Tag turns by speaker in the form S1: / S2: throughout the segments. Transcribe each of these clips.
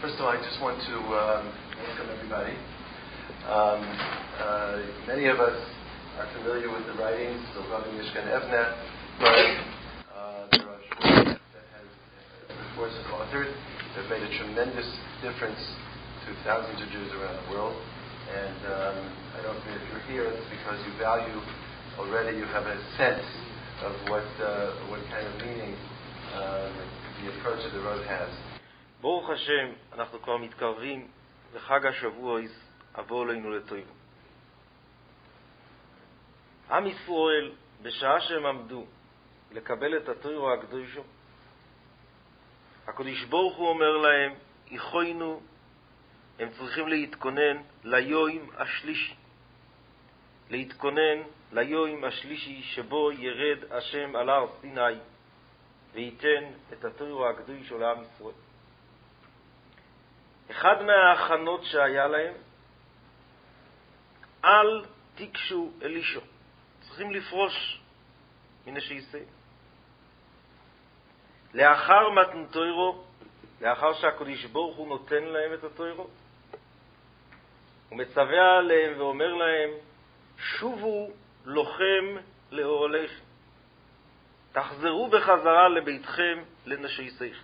S1: First of all, I just want to welcome everybody. Many of us are familiar with the writings of Rabbi Mishkan Evner, but there are short that has the Force of authored. They've made a tremendous difference to thousands of Jews around the world. And I don't think if you're here, it's because you value already. You have a sense of what kind of meaning the approach of the road has.
S2: ברוך השם, אנחנו כבר מתקרבים לחג השבועס, אבוא אלינו לטוב. עם ישראל, בשעה שהם עמדו לקבל את התורה הקדושה, הקדוש ברוך הוא אומר להם, איכוינו, הם צריכים להתכונן ליום השלישי. להתכונן ליום השלישי שבו ירד השם על הר סיני וייתן את התורה הקדושה לעם ישראל. אחד מההכנות שהיה להם, אל תיגשו אלישע. צריכים לפרוש מנשי ישראל. לאחר מתן תורה, לאחר שהקדוש ברוך הוא נותן להם את התורה, הוא מצווה עליהם ואומר להם, שובו לוחם לאוהליכם. תחזרו בחזרה לביתכם לנשי ישראל.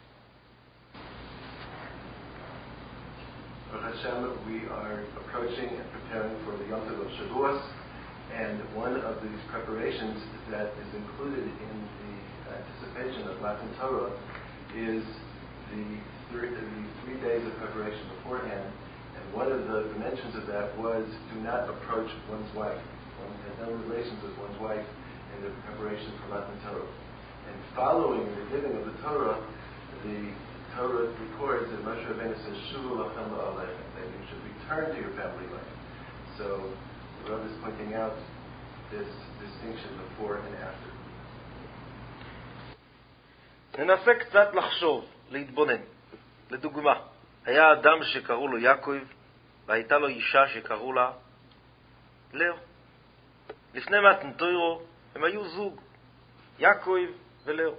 S1: Hashem, we are approaching and preparing for the Yom Tov of Shavuos, and one of these preparations that is included in the anticipation of Matan Torah is the 3 days of preparation beforehand, and one of the dimensions of that was do not approach one's wife. One has no relations with one's wife in the preparation for Matan Torah. And following the giving of the Torah, the Torah records that Moshe Rabbeinu says, "Shuvu lachem la'alechem," that you should return to your family life. So the Rav is pointing out this distinction before and after.
S2: ננסה קצת לחשוב, להתבונן. לדוגמה, היה אדם שקראו לו יעקב, והייתה לו אישה שקראו לה לאה. לפני מתן תורה הם היו זוג, יעקב ולאה.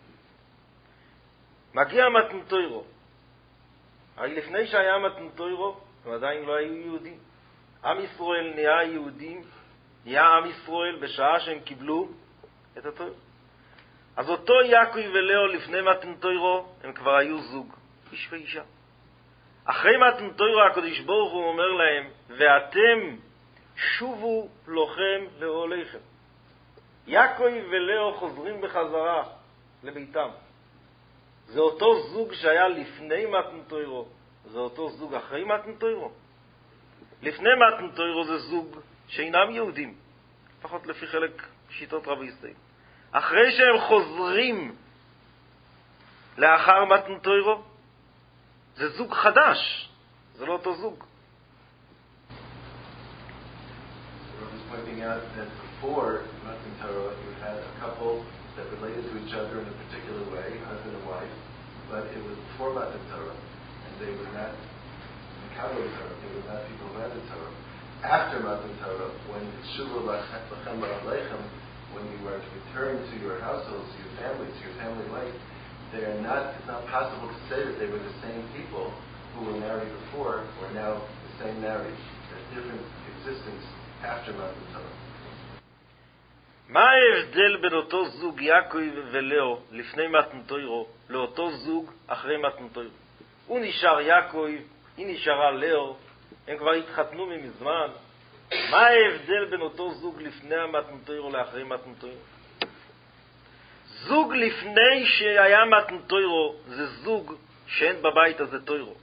S2: מגיע מתן תורה. הרי לפני שהיה מתן תורה, הם עדיין לא היו יהודים. עם ישראל נהיה יהודים, נהיה עם ישראל בשעה שהם קיבלו את התורה. אז אותו יעקב ולאה לפני מתן תורה, הם כבר היו זוג, איש ואישה. אחרי מתן תורה הקדוש ברוך הוא אומר להם, ואתם שובו לוחם לאוהליכם. יעקב ולאה חוזרים בחזרה לביתם. זה אותו זוג שהיה לפני מתן תורה, זה אותו זוג אחרי מתן תורה. לפני מתן תורה זה זוג שאינם יהודים, לפחות לפי חלק שיטות רבי ישראל. אחרי שהם חוזרים לאחר מתן תורה, זה זוג חדש, זה לא אותו זוג.
S1: Pointing out that before Matan Torah you had a couple that related to each other in a particular way, husband and wife, but it was before Matan Torah, and they were not Mekabel Torah, they were not people who had the Torah. After Matan Torah, when Shuvu lachem la'alechem, when you were to return to your households, to your family life, it's not possible to say that they were the same people who were married before, or now the same marriage. There's different existence after Matan Torah.
S2: מה ההבדל בין אותו זוג יעקב ולאה לפני מתן תורה לאותו זוג אחרי מתן תורה? הוא נשאר יעקב, היא נשארה לאה, הם כבר התחתנו מזמן. מה ההבדל בין אותו זוג לפני מתן תורה לאחרי מתן תורה? זוג לפני שהיה מתן תורה זה זוג שאין בבית הזה תורה.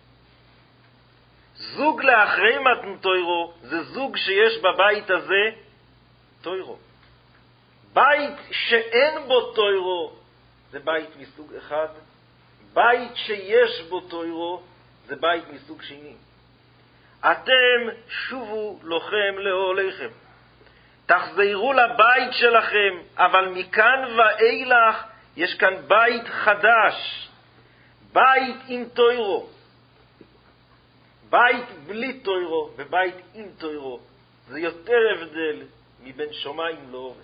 S2: זוג לאחרי מתן תורה זה זוג שיש בבית הזה תורה. בית שאין בו תורה זה בית מסוג אחד, בית שיש בו תורה זה בית מסוג שני. אתם שובו לוחם לאוהליכם. תחזרו לבית שלכם, אבל מכאן ואילך יש כאן בית חדש, בית עם תורה. בית בלי תורה ובית עם תורה זה יותר הבדל מבין שמיים לארץ.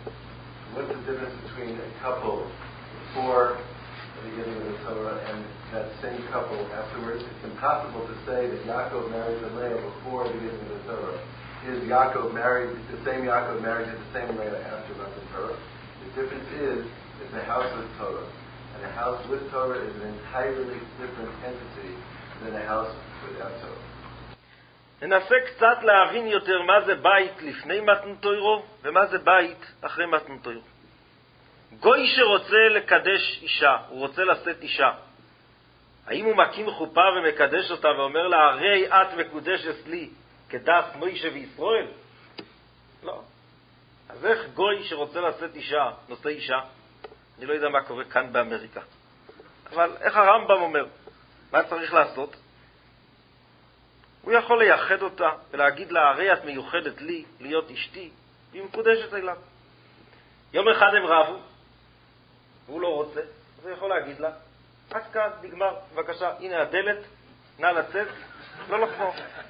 S1: What's the difference between a couple before the beginning of the Torah and that same couple afterwards. It's impossible to say that Yaakov married Leah before the beginning of the Torah. Is Yaakov married, the same Yaakov married the same Leah after Matan Torah? The difference is, it's a house with Torah. And a house with Torah is an entirely different entity than a house without Torah.
S2: ננסה קצת להבין יותר מה זה בית לפני מתן תורה ומה זה בית אחרי מתן תורה. גוי שרוצה לקדש אישה, הוא רוצה לשאת אישה. האם הוא מקים חופה ומקדש אותה ואומר לה, הרי את מקודשת לי כדס מוישה וישראל? לא. אז איך גוי שרוצה לשאת אישה, נושא אישה? אני לא יודע מה קורה כאן באמריקה. אבל איך הרמב"ם אומר? מה צריך לעשות? הוא יכול לייחד אותה ולהגיד לה, הרי את מיוחדת לי להיות אשתי, והיא מקודשת אליו. יום אחד הם רבו, והוא לא רוצה, אז הוא יכול להגיד לה, עד כאן, נגמר, בבקשה, הנה הדלת, נא לצאת, לא לחזור.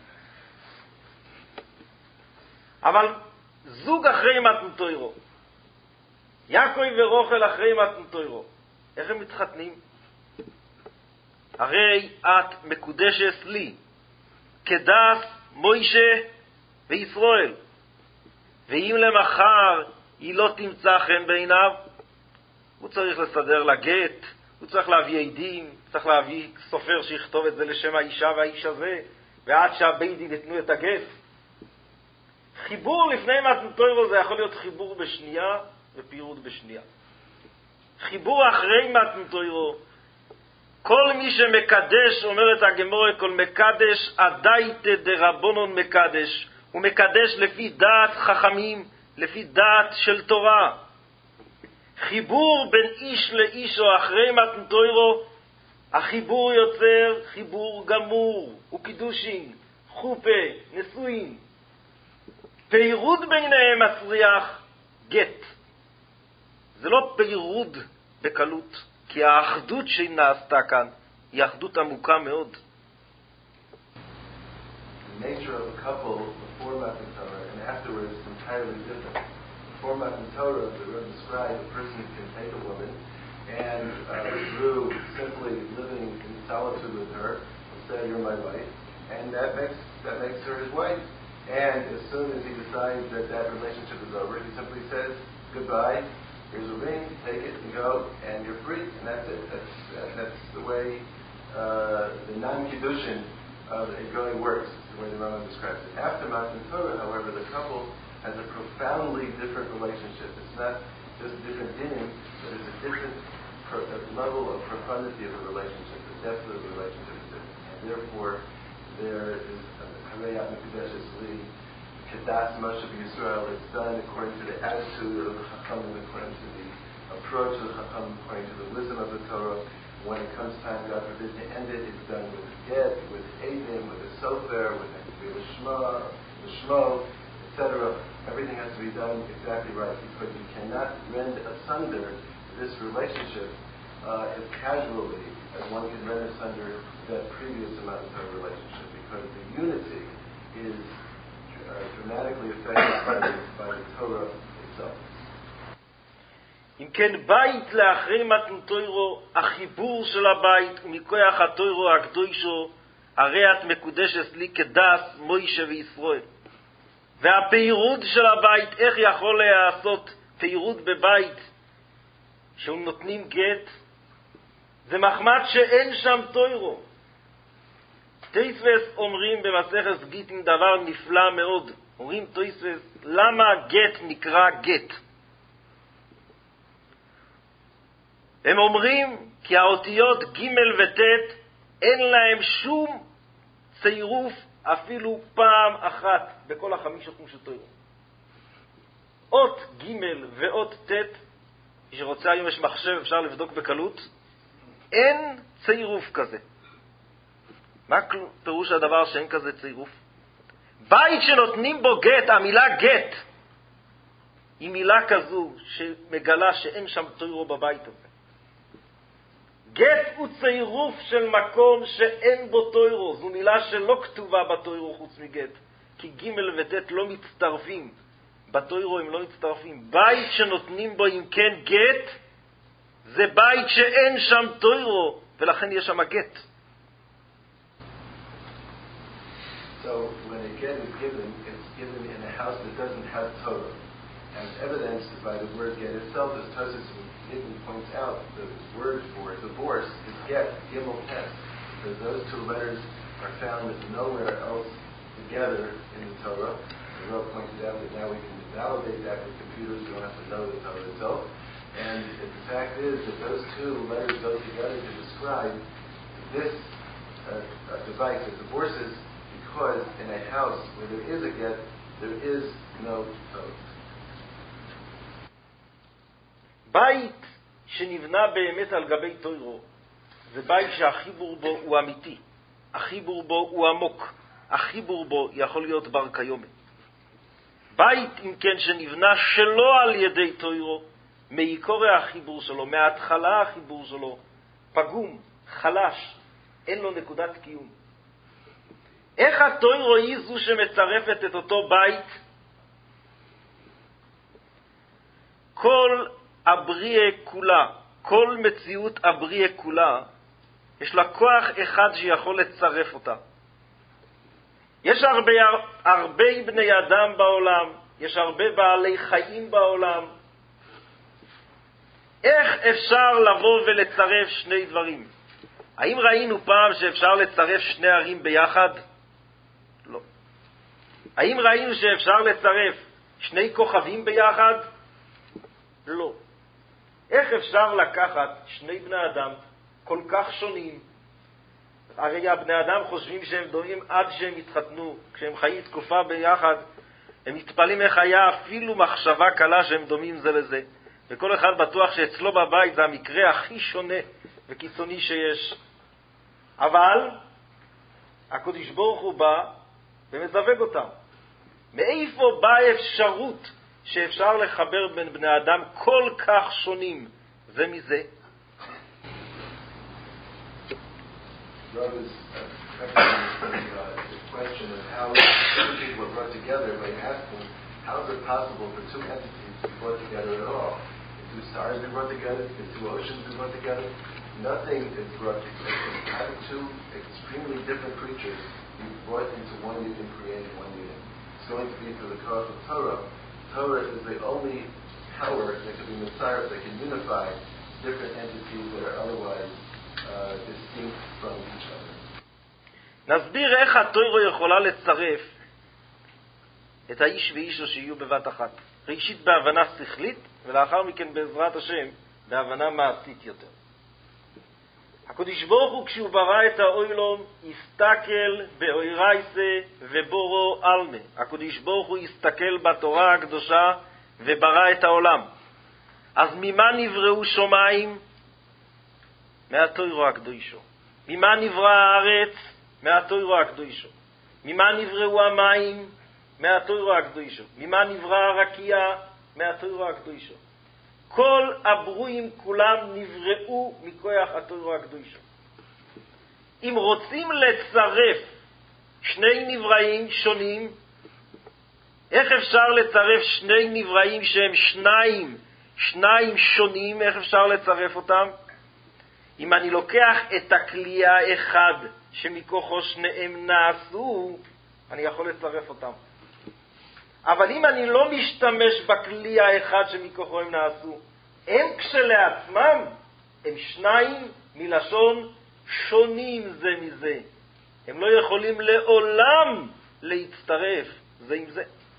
S2: אבל זוג אחרי מתן תורה, יעקב ורוחל אחרי מתן תורה, איך הם מתחתנים? הרי את מקודשת לי, כדס מוישה וישראל. ואם למחר היא לא תמצא חן בעיניו, הוא צריך לסדר לה גט, הוא צריך להביא עדים, צריך להביא סופר שיכתוב את זה לשם האישה והאיש הזה, ועד שהביידים יתנו את הגט. חיבור לפני מתן תורה זה יכול להיות חיבור בשנייה ופירוד בשנייה. חיבור אחרי מתן תורה, כל מי שמקדש, אומרת הגמורה, כל מקדש עדייתא דרבנן מקדש, הוא מקדש לפי דעת חכמים, לפי דעת של תורה. חיבור בין איש לאיש או אחרי מתן תורה, החיבור יוצר חיבור גמור, וקידושין, חופה, נשואים. פירוד ביניהם מצריח גט. זה לא פירוד בקלות, כי האחדות שנעשתה כאן היא אחדות עמוקה מאוד.
S1: The nature of a couple before Matan Torah and afterwards is entirely different. Before Matan Torah, the Rebbe described a person can take a woman and through simply living in solitude with her, say, you're my wife, and that makes her his wife. And as soon as he decides that that relationship is over, he simply says, goodbye, here's a ring, take it and go, and you're free, and that's it. That's the way the non-kiddushin of a goy works, the way the Rambam describes it. After Matan Torah, however, the couple has a profoundly different relationship. It's not just different dinim, but it's a different level of profundity of the relationship. The depth of the relationship is different. And therefore, there is Harayat Mekudeshes Li, Kedas Moshe B'Yisrael. It's done according to the attitude of the Chachamim, according to the approach of the Chachamim, according to the wisdom of the Torah. When it comes time, God forbid, to end it, it's done with get, with Eidim, with a sofer, with a shema, the shmo, etc. Everything has to be done exactly right, because you cannot rend asunder this relationship as casually as one can rend asunder that previous Matan Torah relationship, because the unity is dramatically affected by the Torah itself.
S2: אם כן, בית לאחרי מתן תורה, החיבור של הבית ומכוח התורה הקדושו, הרי את מקודשת לי כדס מוישה וישראל. והפירוד של הבית, איך יכול לעשות פירוד בבית שהוא נותנים גט? זה מחמד שאין שם תורה. תוספות אומרים במסכת גיטין דבר נפלא מאוד. אומרים תוספות, למה גט נקרא גט? הם אומרים כי האותיות ג' וט' אין להם שום צירוף אפילו פעם אחת בכל החמש חומשי תורה. אות ג' ואות ט', מי שרוצה היום יש מחשב, אפשר לבדוק בקלות, אין צירוף כזה. מה פירוש הדבר שאין כזה צירוף? בית שנותנים בו גט, המילה גט היא מילה כזו שמגלה שאין שם תורה בבית הזה. גט הוא צירוף של מקום שאין בו תורה. זו מילה שלא כתובה בתורה חוץ מגט, כי ג' וט' לא מצטרפים. בתורה הם לא מצטרפים. בית שנותנים בו אם כן גט, זה בית שאין שם תורה, ולכן יש שם גט.
S1: So when a get is given, it's given in a house that doesn't have Torah. As evidenced by the word get itself, as Tosfos even points out, the word for divorce is get, gimel tes, because those two letters are found nowhere else together in the Torah. The Rav pointed out that now we can validate that with computers, we don't have to know the Torah itself. And the fact is that those two letters go together to describe this device that divorces, because in a house where there is a get, there is no Torah.
S2: בית שנבנה באמת על גבי תוירו, זה בית שהחיבור בו הוא אמיתי, החיבור בו הוא עמוק, החיבור בו יכול להיות בר קיומת. בית, אם כן, שנבנה שלא על ידי תוירו, מעיקורי החיבור שלו, מההתחלה החיבור שלו, פגום, חלש, אין לו נקודת קיום. איך התוירו היא זו שמצרפת את אותו בית? כל הבריאה כולה, כל מציאות הבריאה כולה, יש לה כוח אחד שיכול לצרף אותה. יש הרבה בני אדם בעולם, יש הרבה בעלי חיים בעולם. איך אפשר לבוא ולצרף שני דברים? האם ראינו פעם שאפשר לצרף שני ערים ביחד? לא. האם ראינו שאפשר לצרף שני כוכבים ביחד? לא. איך אפשר לקחת שני בני אדם כל כך שונים? הרי הבני אדם חושבים שהם דומים עד שהם התחתנו. כשהם חיים תקופה ביחד, הם מתפלאים איך היה אפילו מחשבה קלה שהם דומים זה לזה. וכל אחד בטוח שאצלו בבית זה המקרה הכי שונה וקיצוני שיש. אבל הקדוש ברוך הוא בא ומזווג אותם. מאיפה באה אפשרות שאפשר לחבר בין בני אדם כל כך שונים זה מזה?
S1: Rav is the question of how two people are brought together by asking, how is it possible for two entities to be brought together at all? Can two stars be brought together? Can two oceans be brought together? Nothing is brought together. How do two extremely different creatures be brought into one union, created one union? It's going to be through the cause of Torah. Torah is the only power that can be Messiah, that can unify different entities that are otherwise distinct from each other.
S2: נסביר איך התורה יכולה לצרף את האיש ואישו שיהיו בבת אחת. ראשית בהבנה שכלית, ולאחר מכן בעזרת השם בהבנה מעשית יותר. הקדוש ברוך הוא כשהוא ברא את העולם הסתכל באוירייסה ובורו אלמה. הקדוש ברוך הוא הסתכל בתורה הקדושה וברא את העולם. אז ממה נבראו שמיים? מהתורה הקדושה. ממה נברא הארץ? מהתורה הקדושה. ממה נבראו המים? מהתורה הקדושה. ממה נברא הרקיע? מהתורה הקדושה. כל הברואים כולם נבראו מכוח התורה הקדושה. אם רוצים לצרף שני נבראים שונים, איך אפשר לצרף שני נבראים שהם שניים שונים, איך אפשר לצרף אותם? אם אני לוקח את הכלי האחד שמכוחו שניהם נעשו, אני יכול לצרף אותם. אבל אם אני לא משתמש בכלי האחד שמכוחו הם נעשו, הם כשלעצמם, הם שניים מלשון שונים זה מזה. הם לא יכולים לעולם להצטרף זה עם זה.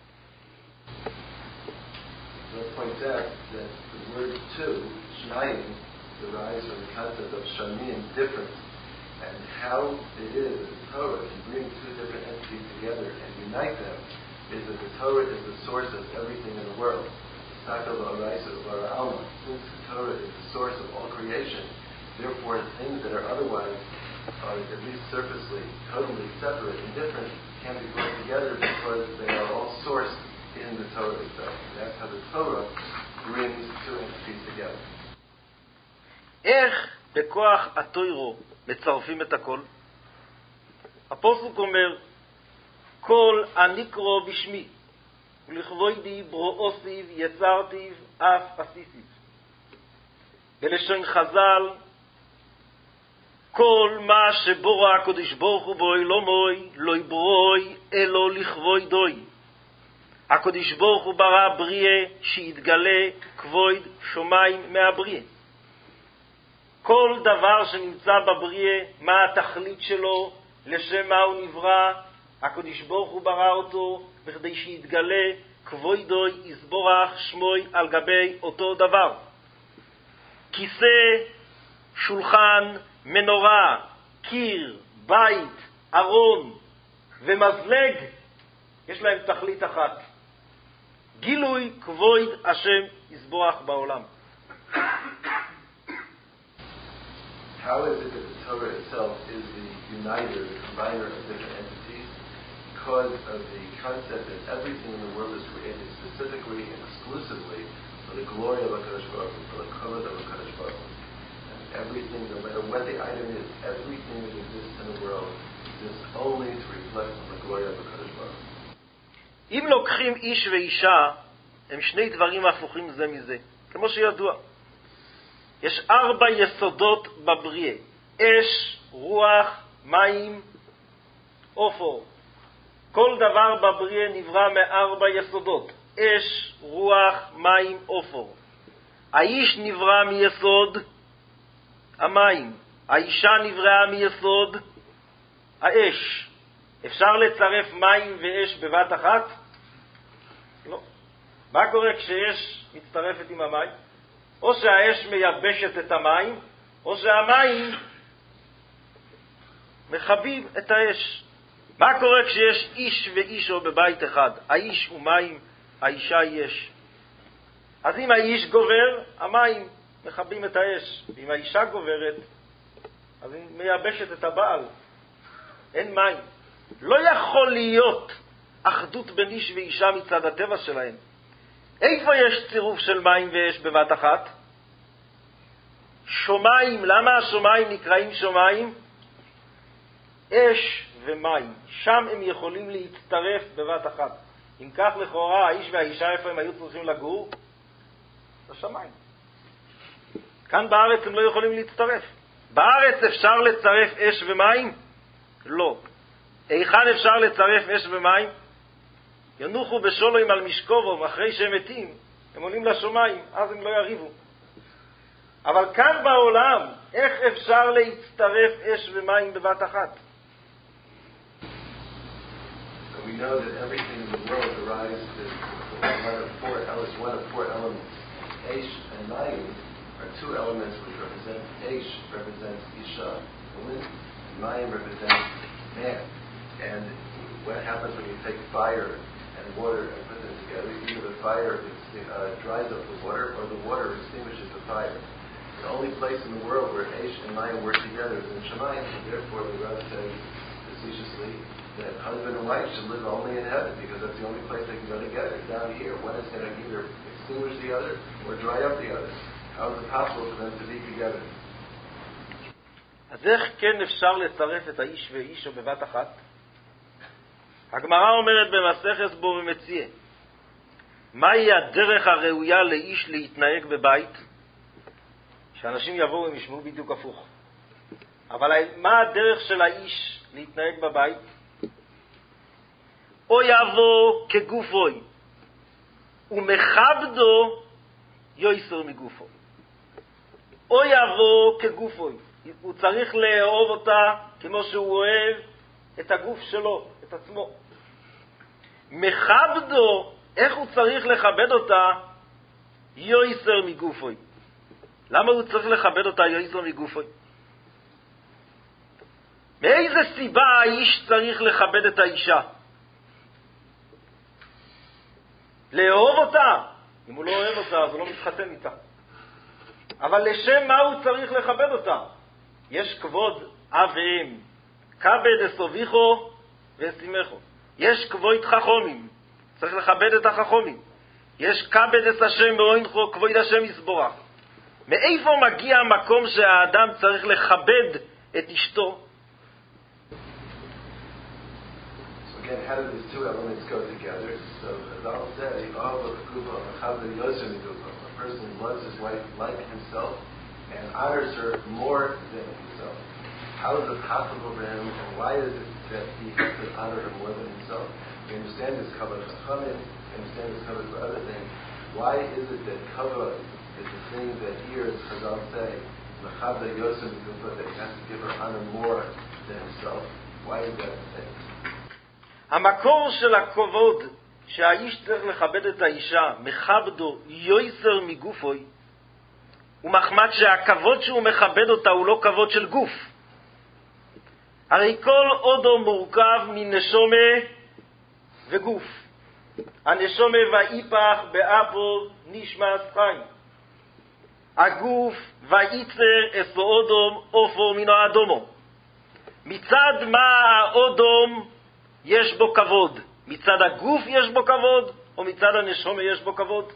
S1: That points out that the word two, shnayim, derives from the concept of shanim, different, and how it is that the Torah can bring two different entities together and unite them is that the Torah is the source of everything in the world. Since the Torah is the source of all creation, therefore things that are otherwise, at least surfacely, totally separate and different, can be brought together because they are all sourced in the Torah itself. That's how the Torah brings two entities together.
S2: איך בכוח התוירו מצרפים את הכל? הפסוק אומר, כל הנקרו בשמי, ולכבודי ברואוסיב יצרתיו אף עשיסיב. בלשון חז"ל, כל מה שבורא הקדוש ברוך הוא בו אלומוי, לא יברוי אלו לכבוי דוי. הקדוש ברוך הוא ברא בריאה שיתגלה כבוד שמיים מהבריאה. כל דבר שנמצא בבריאה, מה התכלית שלו, לשם מה הוא נברא, הקדוש ברוך הוא ברא אותו בכדי שיתגלה כבודו יסבורך שמוי על גבי אותו דבר. כיסא, שולחן, מנורה, קיר, בית, ארון ומזלג, יש להם תכלית אחת. גילוי כבוד השם יסבורך בעולם.
S1: How is it that the Torah itself is the uniter, the combiner of different entities? Because of the concept that everything in the world is created specifically and exclusively for the glory of HaKadosh Baruch Hu, for the kavod of HaKadosh Baruch Hu. And everything, no matter what the item is, everything that exists in the world exists only to reflect on the glory of HaKadosh Baruch Hu.
S2: אם לוקחים איש ואישה, הם שני דברים הפוכים זה מזה, כמו שידוע. יש 4 יסודות בבריאה: אש, רוח, מים, אופור. כל דבר בבריאה נברא מ4 יסודות: אש, רוח, מים, אופור. האיש נברא מיסוד המים, האישה נבראה מיסוד האש. אפשר לצרף מים ואש בבת אחת? לא. מה קורה כשאש מצטרפת עם המים? או שהאש מייבשת את המים, או שהמים מכבים את האש. מה קורה כשיש איש ואישו בבית אחד? האיש הוא מים, האישה היא אש. אז אם האיש גובר, המים מכבים את האש. ואם האישה גוברת, אז היא מייבשת את הבעל. אין מים. לא יכול להיות אחדות בין איש ואישה מצד הטבע שלהם. איפה יש צירוף של מים ואש בבת אחת? שומיים. למה השומיים נקראים שומיים? אש ומים. שם הם יכולים להצטרף בבת אחת. אם כך לכאורה האיש והאישה איפה הם היו צריכים לגור? בשמיים. כאן בארץ הם לא יכולים להצטרף. בארץ אפשר לצרף אש ומים? לא. היכן אפשר לצרף אש ומים? ינוחו בשולוים על משכובם, אחרי שהם מתים, הם עולים לשמיים, אז הם לא יריבו. אבל כאן בעולם, איך אפשר להצטרף אש ומים בבת אחת?
S1: So we know that everything in the world derives one of four elements. Eish and Mayim are 2 elements which represent Eish represents Isha, woman, and Mayim represents man. And what happens when you take fire and water and put them together? Either the fire dries up the water, or the water extinguishes the fire. The only place in the world where Eish and Mayim work together is in Shemayim, and therefore the Rav says facetiously that husband and wife should live only in heaven, because that's the only place they can go together. Down here, one is going to either extinguish the other or dry up the other. How is it possible for them to be together?
S2: אז איך כן אפשר לצרף את האיש ואישו בבת אחת? הגמרא אומרת במסכת בו ומציע, מהי הדרך הראויה לאיש להתנהג בבית? שאנשים יבואו ומשמעו בדיוק הפוך. אבל מה הדרך של האיש להתנהג בבית? או יבוא כגופוי, ומכבדו יויסר מגופו. או יבוא כגופוי, הוא צריך לאהוב אותה כמו שהוא אוהב את הגוף שלו, את עצמו. מכבדו, איך הוא צריך לכבד אותה? יויסר מגופוי. למה הוא צריך לכבד אותה יויסר מגופוי? מאיזה סיבה האיש צריך לכבד את האישה? לאהוב אותה. אם הוא לא אוהב אותה, אז הוא לא מתחתן איתה. אבל לשם מה הוא צריך לכבד אותה? יש כבוד אב ואם. כבד אסוביכו ואשימכו. יש כבוד חכמים. צריך לכבד את החכמים. יש כבד את השם באוינכו, כבוד השם יסבורך. מאיפה מגיע המקום שהאדם צריך לכבד את אשתו?
S1: Again, how do these 2 elements go together? So, as I'll say, a person loves his wife like himself and honors her more than himself. how is it possible for him, and why is it that he has to honor her more than himself? We understand this kavod chachamim, we understand this kavod for other things. Why is it that kavod is the thing that here Chazal say, Mechabda Yosef that he has to give her honor more than himself? Why is that the thing?
S2: המקור של הכבוד שהאיש צריך לכבד את האישה, מכבדו יויסר מגופוי, ומחמד שהכבוד שהוא מכבד אותה הוא לא כבוד של גוף. הרי כל אודו מורכב מנשומה וגוף. הנשומה ואיפך באפו נשמע חיים. הגוף ואיצר אסו אודום אופו מינו אדומו. מצד מה האודום יש בו כבוד? מצד הגוף יש בו כבוד, או מצד הנשומה יש בו כבוד?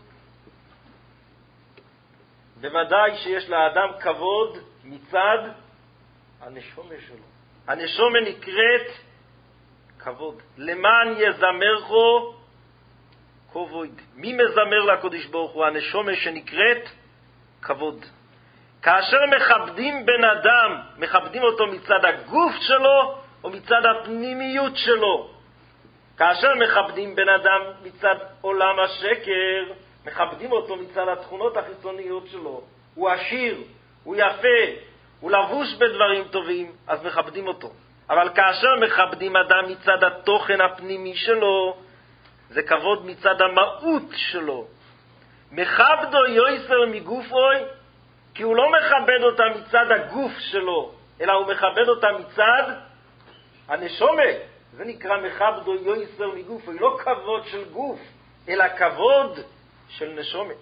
S2: בוודאי שיש לאדם כבוד מצד הנשומה שלו. הנשומה נקראת כבוד. למען יזמרכו כבוד. מי מזמר לקדוש ברוך הוא? הנשומה שנקראת כבוד. כאשר מכבדים בן אדם, מכבדים אותו מצד הגוף שלו או מצד הפנימיות שלו. כאשר מכבדים בן אדם מצד עולם השקר, מכבדים אותו מצד התכונות החיצוניות שלו. הוא עשיר, הוא יפה, הוא לבוש בדברים טובים, אז מכבדים אותו. אבל כאשר מכבדים אדם מצד התוכן הפנימי שלו, זה כבוד מצד המהות שלו. מכבדו יויסר מגופוי, כי הוא לא מכבד אותה מצד הגוף שלו, אלא הוא מכבד אותה מצד הנשומה. זה נקרא מכבדו יויסר מגופוי, לא כבוד של גוף, אלא כבוד של נשומה.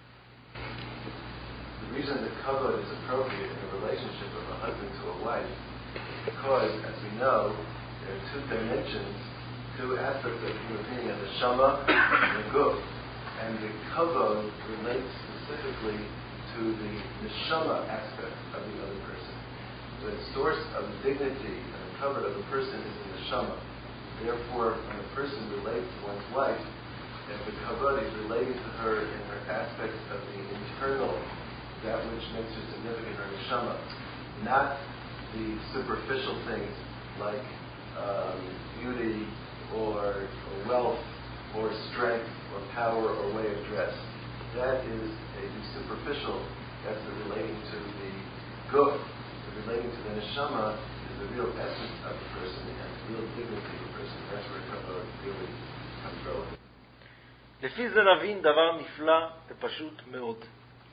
S1: The reason that kavod is appropriate in the relationship of a husband to a wife is because, as we know, there are two dimensions, two aspects of human being, the neshama and the guf. And the kavod relates specifically to the neshama aspect of the other person. The source of the dignity and the kavod of a person is the neshama. Therefore, when a person relates to one's wife, the kavod is relating to her in her aspects of the internal, that which makes her significant, her neshama, not the superficial things like beauty or wealth or strength or power or way of dress. That is a superficial, that's the relating to the guf. The relating to the neshama is the real essence of the person and the real dignity of the person. That's where kavod really comes relevant.
S2: לפי זה נבין דבר נפלא ופשוט מאוד.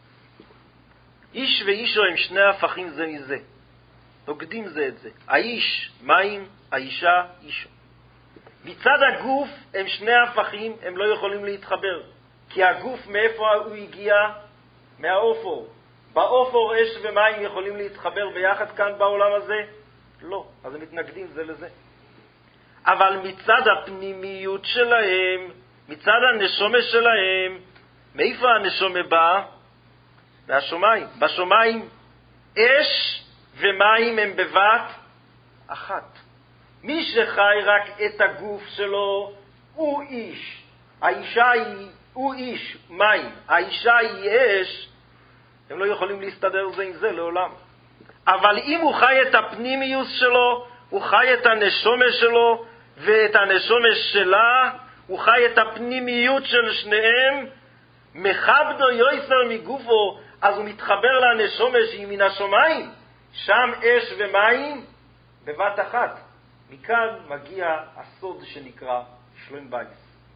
S2: איש ואישו הם שני הפכים זה מזה. נוגדים זה את זה. האיש מים, האישה אישו. מצד הגוף הם שני הפכים, הם לא יכולים להתחבר. כי הגוף מאיפה הוא הגיע? מהאופור. באופור אש ומים יכולים להתחבר ביחד כאן בעולם הזה? לא. אז הם מתנגדים זה לזה. אבל מצד הפנימיות שלהם, מצד הנשומה שלהם, מאיפה הנשומה באה? מהשומיים. בשומיים אש ומים הם בבת אחת. מי שחי רק את הגוף שלו הוא איש. האישה הוא איש, מים. האישה היא אש. הם לא יכולים להסתדר זה עם זה לעולם. אבל אם הוא חי את הפנימיוס שלו, הוא חי את הנשומה שלו, ואת הנשומה שלה, הוא חי את הפנימיות של שניהם, מכבדו יויסר מגופו, אז הוא מתחבר לנשומה שהיא מן השומיים, שם אש ומים בבת אחת. מכאן מגיע הסוד שנקרא שלום בייס.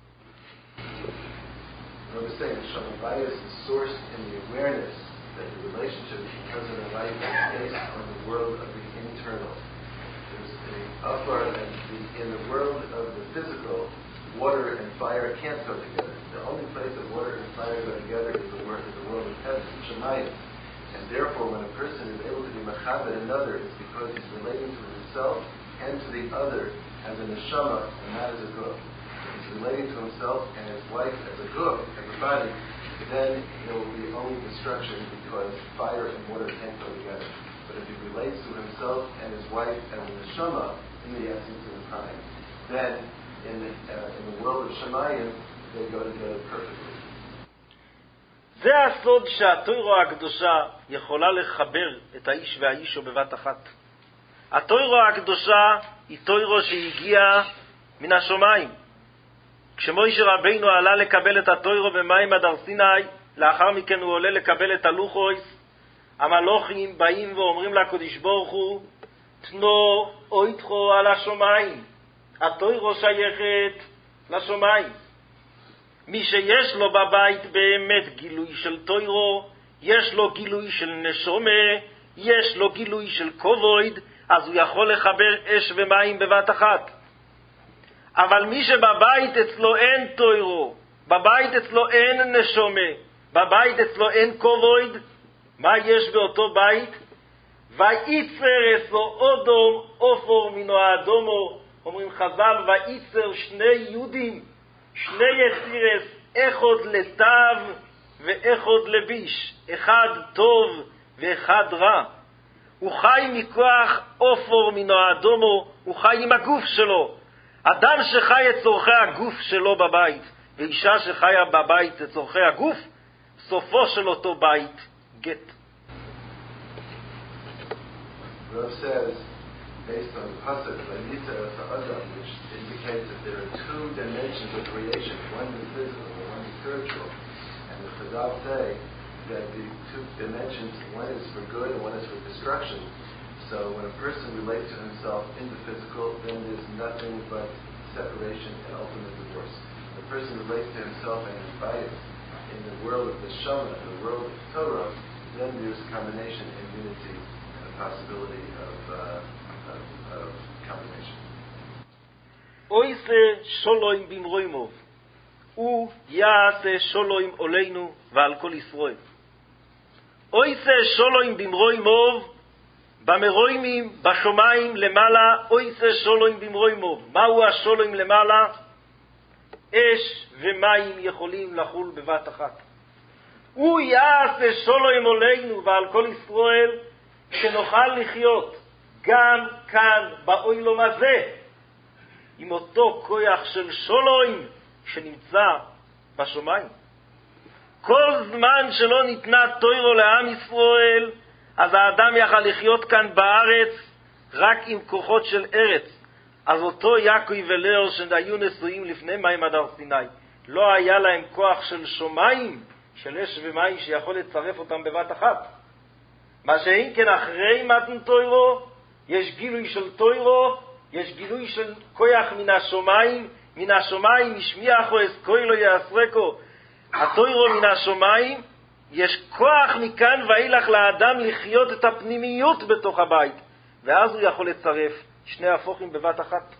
S1: I was saying, Shalom Bayis is sourced in the awareness that the relationship between husband and wife is based on the world of the internal. There's the upper and in the world of the physical, water and fire can't go together. The only place that water and fire go together is the world of heaven, Shemayim. And therefore, when a person is able to be machabed another, it's because he's relating to himself and to the other as a neshama and not as a guf. If he's relating to himself and his wife as a guf, as a body, then there will be only destruction because fire and water can't go together. But if he relates to himself and his wife as a neshama in the essence of the time, then in the world of Shemayim, they go together perfectly.
S2: זה הסוד שהתורה הקדושה יכולה לחבר את האיש והאישו בבת אחת. התורה הקדושה היא תורה שהגיעה מן השמיים. כשמוישה רבינו עלה לקבל את התורה במים עד הר סיני, לאחר מכן הוא עולה לקבל את הלוחוס, המלוכים באים ואומרים לקדוש ברוך הוא, תנו אויתכו על השמיים, התורה שייכת לשמיים. מי שיש לו בבית באמת גילוי של תורה, יש לו גילוי של נשמה, יש לו גילוי של כבוד, אז הוא יכול לחבר אש ומים בבת אחת. אבל מי שבבית אצלו אין תורה, בבית אצלו אין נשמה, בבית אצלו אין כבוד, מה יש באותו בית? וייצר אצלו אודום אופור מינו האדומו, אומרים חז"ל, וייצר שני יהודים, שני יצירס, אחד לטב ואחד לביש, אחד טוב ואחד רע. הוא חי מכוח אופור מינו האדומו, הוא חי עם הגוף שלו. אדם שחי את צורכי הגוף שלו בבית, ואישה שחיה בבית את צורכי הגוף, סופו של אותו בית גט.
S1: Rav says, based on the pasuk Vayitzer Adam, which indicates that there are two dimensions of creation, one is physical and one is spiritual. And the Chazal say that the two dimensions, one is for good and one is for destruction. So when a person relates to himself in the physical, then there's nothing but separation and ultimate divorce. When a person relates to himself and his bias in the world of the Shama, in the world of Torah, then there's combination and unity and the possibility of combination.
S2: Oise sholoim bimroimov, u yaase sholoim oleinu ועל כל ישראל. Oise sholoim bimroimov, במרוימים, בשומיים למעלה, אויסה שולוים במרוימוב. מהו השולוים למעלה? אש ומים יכולים לחול בבת אחת. הוא יעשה שולוים עלינו ועל כל ישראל, שנוכל לחיות גם כאן באוילום הזה, עם אותו כוח של שולוים שנמצא בשומיים. כל זמן שלא ניתנה תורה לעם ישראל, אז האדם יכל לחיות כאן בארץ רק עם כוחות של ארץ. אז אותו יעקב ולאה שהיו נשואים לפני מים עד הר סיני, לא היה להם כוח של שמיים, של אש ומים שיכול לצרף אותם בבת אחת. מה שאין כן אחרי מתן תורה, יש גילוי של תורה, יש גילוי של כוח מן השמיים, משמיעו אסקוילו יעשרקו, התורה מן השמיים, יש כוח מכאן ואילך לאדם לחיות את הפנימיות בתוך הבית, ואז הוא יכול לצרף שני הפוכים בבת אחת.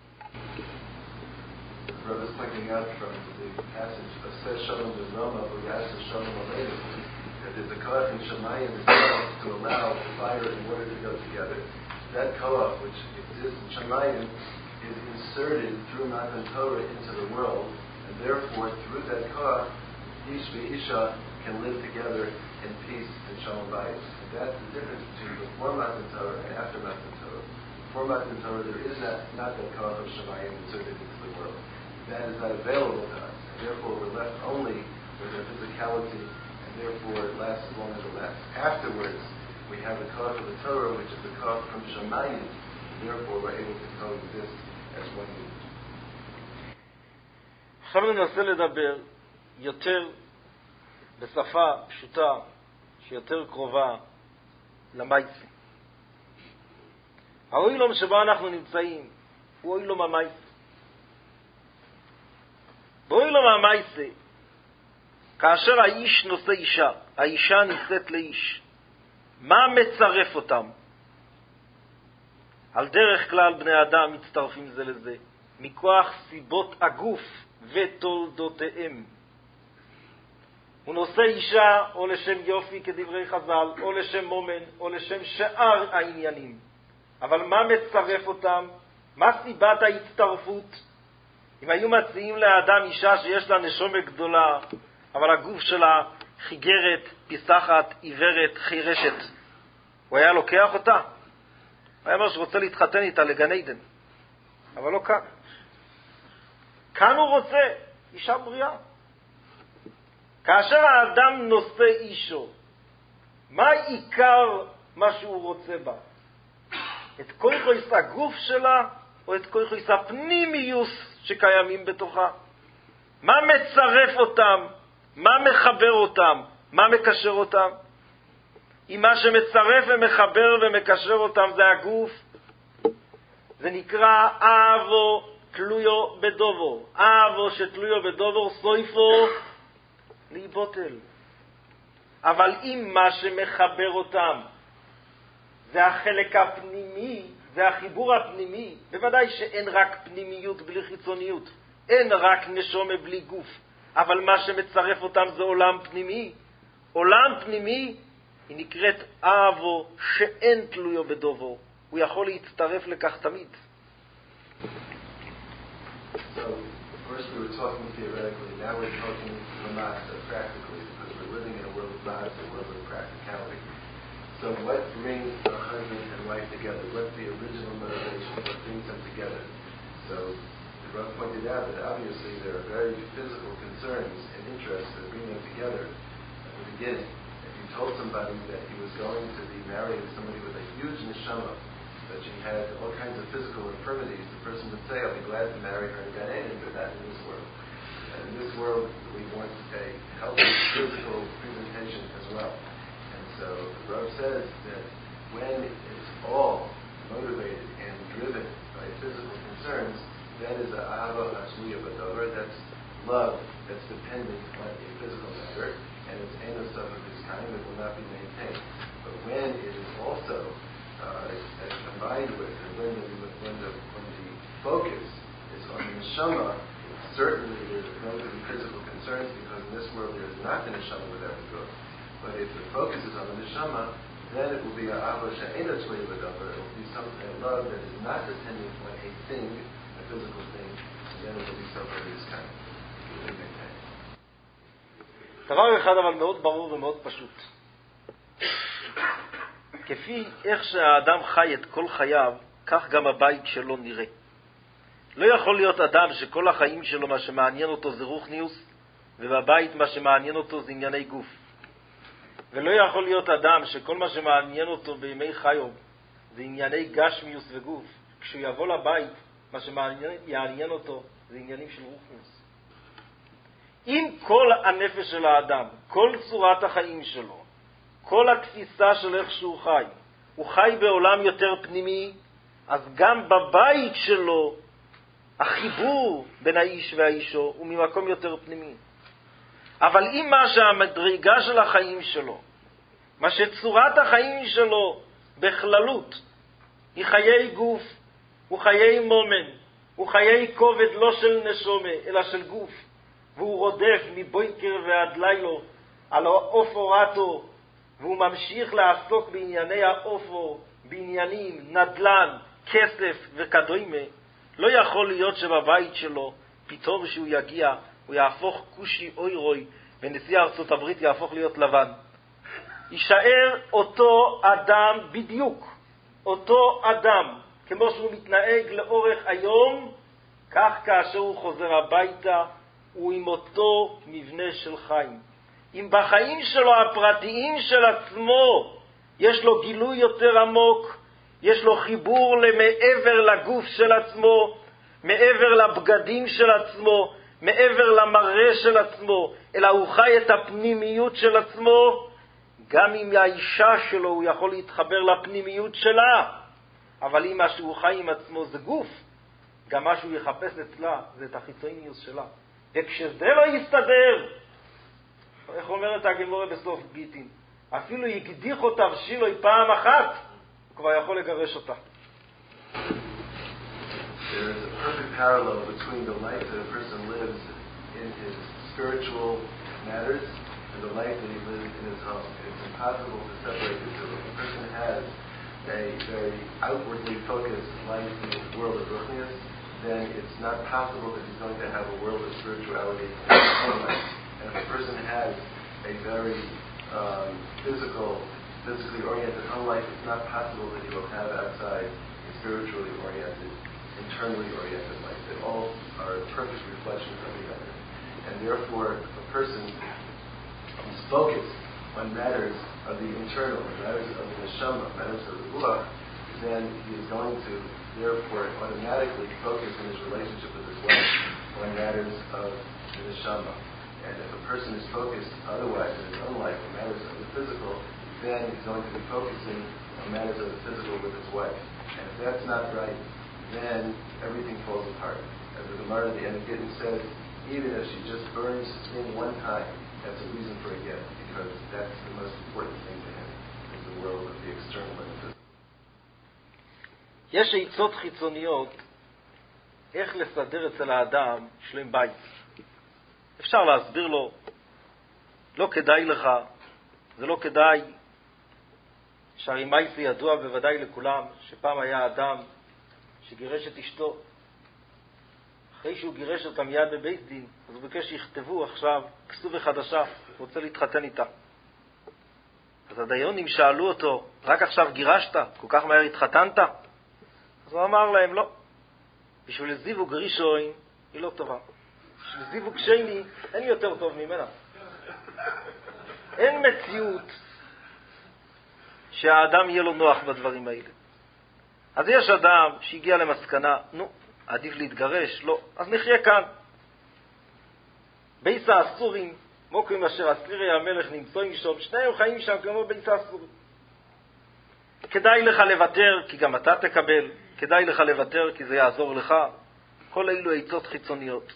S1: Rav is pointing out from the passage of Aseh Shalom B'Roma, V'yaseh Shalom Aleinu, that there's a koach in Shemayim itself to allow fire and water to go together. That koach, which exists in Shemayim, is inserted through Matan Torah into the world, and therefore through that koach, Ish v'Isha can live together in peace and Shalom Bayis. And that's the difference between before Matan Torah and after Matan Torah. Before Matan Torah, there is not that koach of Shemayim inserted into the world. That is not available to us. And therefore, we're left only with our physicality, and therefore it lasts as long as it lasts. Afterwards, we have the koach of the Torah, which is the koach from Shemayim, and therefore we're able to coexist as one unit.
S2: עכשיו ננסה לדבר יותר בשפה פשוטה, שיותר קרובה למייסה. האוילום שבו אנחנו נמצאים הוא אוילום המייסה. באוילום המייסה, כאשר האיש נושא אישה, האישה נישאת לאיש, מה מצרף אותם? על דרך כלל בני אדם מצטרפים זה לזה, מכוח סיבות הגוף ותולדותיהם. הוא נושא אישה או לשם יופי כדברי חז"ל, או לשם מומן, או לשם שאר העניינים. אבל מה מצרף אותם? מה סיבת ההצטרפות? אם היו מציעים לאדם אישה שיש לה נשומה גדולה, אבל הגוף שלה חיגרת, פיסחת, עיוורת, חירשת, הוא היה לוקח אותה? הוא היה אומר שרוצה להתחתן איתה לגן עדן, אבל לא כאן. כאן הוא רוצה אישה בריאה. כאשר האדם נושא אישו, מה עיקר מה שהוא רוצה בה? את כויכויס הגוף שלה, או את כויכויס הפנימיוס שקיימים בתוכה. מה מצרף אותם? מה מחבר אותם? מה מקשר אותם? אם מה שמצרף ומחבר ומקשר אותם זה הגוף, זה נקרא אהבו תלויו בדובור. אהבו שתלויו בדובור סויפו להיבוטל. אבל אם מה שמחבר אותם זה החלק הפנימי, זה החיבור הפנימי, בוודאי שאין רק פנימיות בלי חיצוניות, אין רק נשומה בלי גוף, אבל מה שמצרף אותם זה עולם פנימי. עולם פנימי היא נקראת אהבו שאין תלויו בדובור. הוא יכול להצטרף לכך תמיד.
S1: So, first we were talking theoretically, now we're talking practically, because we're living in a world of maths, a world of practicality. So what brings a husband and wife together? What's the original motivation? What brings them together? So the Rav pointed out that obviously there are very physical concerns and interests that bring them together at the beginning. If you told somebody that he was going to be married to somebody with a huge neshama, that she had all kinds of physical infirmities, the person would say, I'll be glad to marry her in Gan Eden, but not in this world. And in this world, we want a healthy physical presentation as well. And so the Rav says that when it's all motivated and driven by physical concerns, that is a ahava hashliya b'dover, that's love that's dependent on a physical matter, and it's enos of this kind that will not be maintained. But when it is also combined with, and when the focus is on the neshama, certainly there's going to be physical concerns, because in this world there is not the neshama without the good. But if the focus is on the neshama, then it will be a ahava she'eino tluya b'dover. It will be something, a love that is not dependent on a thing, a physical thing, and then it will be something of this kind. It will be maintained.
S2: דבר אחד אבל מאוד ברור ומאוד פשוט. כפי איך שהאדם חי את כל חייו, כך גם הבית שלו נראה. לא יכול להיות אדם שכל החיים שלו מה שמעניין אותו זה רוחניוס, ובבית מה שמעניין אותו זה ענייני גוף. ולא יכול להיות אדם שכל מה שמעניין אותו בימי חיו זה ענייני גשמיוס וגוף. כשהוא יבוא לבית, מה שמעניין אותו זה עניינים של רוחניוס. אם כל הנפש של האדם, כל צורת החיים שלו, כל התפיסה של איך שהוא חי, הוא חי בעולם יותר פנימי, אז גם בבית שלו החיבור בין האיש והאישו הוא ממקום יותר פנימי. אבל אם מה שהמדרגה של החיים שלו, מה שצורת החיים שלו בכללות, היא חיי גוף, הוא חיי מומן, הוא חיי כובד לא של נשומה, אלא של גוף, והוא רודף מבויקר ועד לילו על האופורטו, והוא ממשיך לעסוק בענייני האופור, בעניינים, נדלן, כסף וכדומה, לא יכול להיות שבבית שלו, פתאום שהוא יגיע, הוא יהפוך כושי אוירוי, ונשיא ארצות הברית יהפוך להיות לבן. יישאר אותו אדם בדיוק, אותו אדם, כמו שהוא מתנהג לאורך היום, כך כאשר הוא חוזר הביתה, הוא עם אותו מבנה של חיים. אם בחיים שלו הפרטיים של עצמו יש לו גילוי יותר עמוק, יש לו חיבור למעבר לגוף של עצמו, מעבר לבגדים של עצמו, מעבר למראה של עצמו, אלא הוא חי את הפנימיות של עצמו, גם אם האישה שלו הוא יכול להתחבר לפנימיות שלה, אבל אם מה שהוא חי עם עצמו זה גוף, גם מה שהוא יחפש אצלה זה את החיצוניות שלה. וכשזה לא יסתדר, איך אומרת הגמרא בסוף גיטין, אפילו יקדיח אותה ושילוי פעם אחת, הוא כבר יכול לגרש אותה.
S1: There is a perfect parallel between the life that a person lives in his spiritual matters and the life that he lives in his home. It's impossible to separate the two. If a person has a very outwardly focused life in the world of Ruchnius, then it's not possible that he's going to have a world of spirituality in his own life. And if a person has a very physically oriented home life, it's not possible that he will have outside a spiritually oriented, internally oriented life. They all are perfect reflections of the other. And therefore, a person who's focused on matters of the internal, matters of the neshama, matters of the ruach, is then he is going to therefore automatically focus in his relationship with his wife on matters of the neshama. And if a person is focused otherwise in his own life on matters of the physical, then he's going to be focusing on matters of the physical with his wife. And if that's not right, then everything falls apart. As the Gemara at the end of Gittin says, even if she just burns his thing one time, that's a reason for a get, because that's the most important thing to him, is the world of the external and the physical.
S2: יש עצות חיצוניות איך לסדר אצל האדם שלם בית. אפשר להסביר לו, לא כדאי לך, זה לא כדאי. שהרי מייסי ידוע בוודאי לכולם שפעם היה אדם שגירש את אשתו. אחרי שהוא גירש אותה מיד בבית דין, אז הוא ביקש שיכתבו עכשיו כסובה חדשה, הוא רוצה להתחתן איתה. אז הדיונים שאלו אותו, רק עכשיו גירשת? כל כך מהר התחתנת? אז הוא אמר להם, לא. בשביל זיווג ראשון היא לא טובה. בשביל זיווג שני אין יותר טוב ממנה. אין מציאות שהאדם יהיה לו נוח בדברים האלה. אז יש אדם שהגיע למסקנה, נו, עדיף להתגרש, לא, אז נחיה כאן. בייס האסורים, מוקים אשר אסלירי המלך נמצאים שם, שניהם חיים שם כמו בייס האסורים. כדאי לך לוותר, כי גם אתה תקבל. כדאי לך לוותר, כי זה יעזור לך. כל אלו עצות חיצוניות.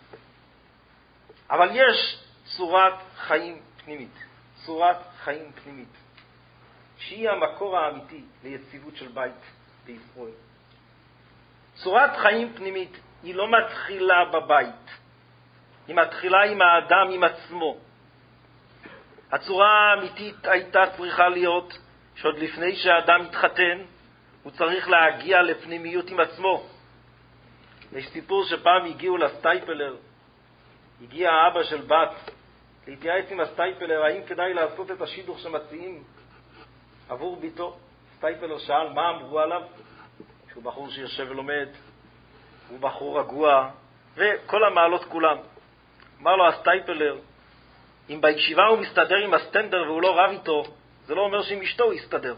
S2: אבל יש צורת חיים פנימית. צורת חיים פנימית. שהיא המקור האמיתי ליציבות של בית בישראל. צורת חיים פנימית היא לא מתחילה בבית. היא מתחילה עם האדם, עם עצמו. הצורה האמיתית הייתה צריכה להיות שעוד לפני שהאדם מתחתן, הוא צריך להגיע לפנימיות עם עצמו. יש סיפור שפעם הגיעו לסטייפלר, הגיע האבא של בת, להתייעץ עם הסטייפלר, האם כדאי לעשות את השידוך שמציעים עבור ביתו. סטייפלר שאל מה אמרו עליו, שהוא בחור שיושב ולומד, הוא בחור רגוע, וכל המעלות כולם. אמר לו הסטייפלר, אם בישיבה הוא מסתדר עם הסטנדר והוא לא רב איתו, זה לא אומר שעם אשתו הוא יסתדר.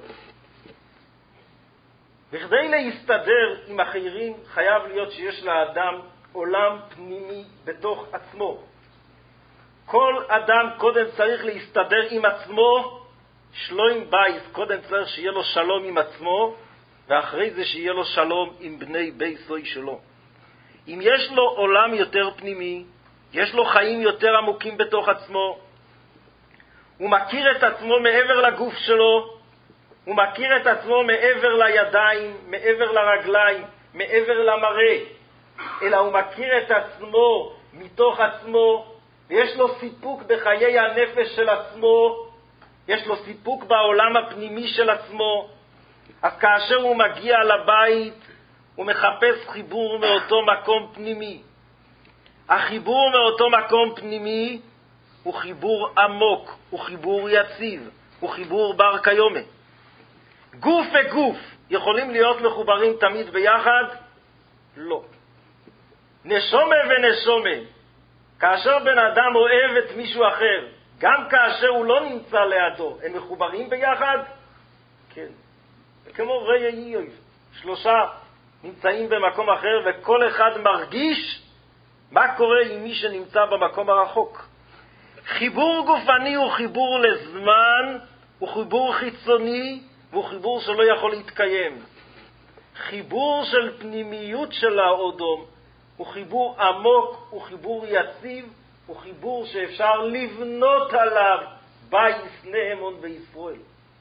S2: בכדי להסתדר עם אחרים חייב להיות שיש לאדם עולם פנימי בתוך עצמו. כל אדם קודם צריך להסתדר עם עצמו, שלום בייס, קודם צריך שיהיה לו שלום עם עצמו, ואחרי זה שיהיה לו שלום עם בני ביתו שלו. אם יש לו עולם יותר פנימי, יש לו חיים יותר עמוקים בתוך עצמו, הוא מכיר את עצמו מעבר לגוף שלו, הוא מכיר את עצמו מעבר לידיים, מעבר לרגליים, מעבר למראה, אלא הוא מכיר את עצמו מתוך עצמו, ויש לו סיפוק בחיי הנפש של עצמו, יש לו סיפוק בעולם הפנימי של עצמו. אז כאשר הוא מגיע לבית, הוא מחפש חיבור מאותו מקום פנימי. החיבור מאותו מקום פנימי הוא חיבור עמוק, הוא חיבור יציב, הוא חיבור בר קיומה. גוף וגוף יכולים להיות מחוברים תמיד ביחד? לא. נשומה ונשומה, כאשר בן אדם אוהב את מישהו אחר, גם כאשר הוא לא נמצא לידו, הם מחוברים ביחד? כן. כמו ראי אויב, שלושה נמצאים במקום אחר וכל אחד מרגיש מה קורה עם מי שנמצא במקום הרחוק. חיבור גופני הוא חיבור לזמן, הוא חיבור חיצוני, והוא חיבור שלא יכול להתקיים. חיבור של פנימיות של האודום הוא חיבור עמוק, הוא חיבור יציב, הוא חיבור שאפשר לבנות עליו בייס נאמון בישראל.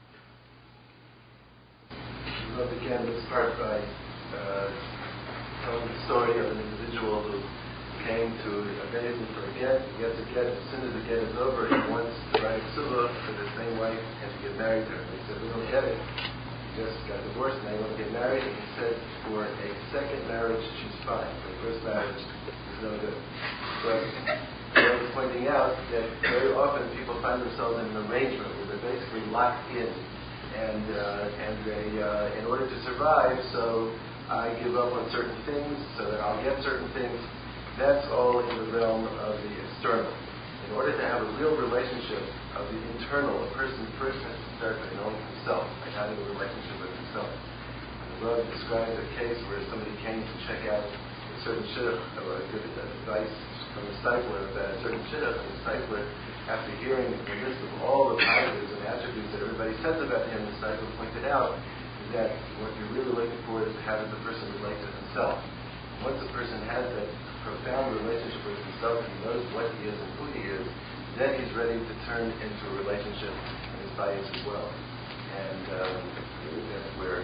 S1: We'll begin this part by telling the story of an individual who came to a basin for a get. He gets a get. As soon as the get is over, he wants to write a ksubah for the same wife and to get married to her. They said, we don't get it. You just got divorced, now you want to get married. And he said, for a second marriage, she's fine. For the first marriage, it's no good. But I was pointing out that very often people find themselves in an arrangement where they're basically locked in. And they, in order to survive, so I give up on certain things so that I'll get certain things. That's all in the realm of the external. In order to have a real relationship of the internal, a person first has to start by knowing himself, by having a relationship with himself. Rav describes a case where somebody came to check out a certain shidduch, or give advice from the discipler about a certain shidduch, and the discipler, after hearing the list of all the positives and attributes that everybody says about him, the discipler pointed out that what you're really looking for is how does the person relate to himself. Once a person has that profound relationship with himself and knows what he is and who he is, then he's ready to turn into a relationship with his bias as well. And that's where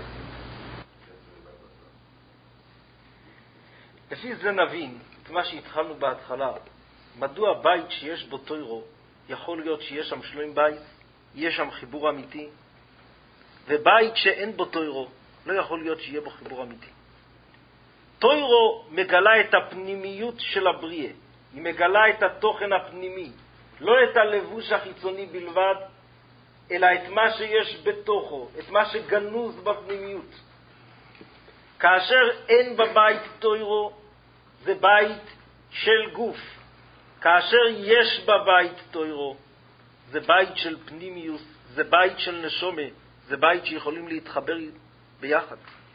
S2: לפי זה נבין את מה שהתחלנו בהתחלה. מדוע בית שיש בו תוירו יכול להיות שיש שם שלום בית, יש שם חיבור אמיתי, ובית שאין בו תוירו לא יכול להיות שיהיה בו חיבור אמיתי. תוירו מגלה את הפנימיות של הבריאה, היא מגלה את התוכן הפנימי, לא את הלבוש החיצוני בלבד, אלא את מה שיש בתוכו, את מה שגנוז בפנימיות. כאשר אין בבית תוירו, זה בית של גוף. כאשר יש בבית תוירו, זה בית של פנימיוס, זה בית של נשומה, זה בית שיכולים להתחבר ביחד.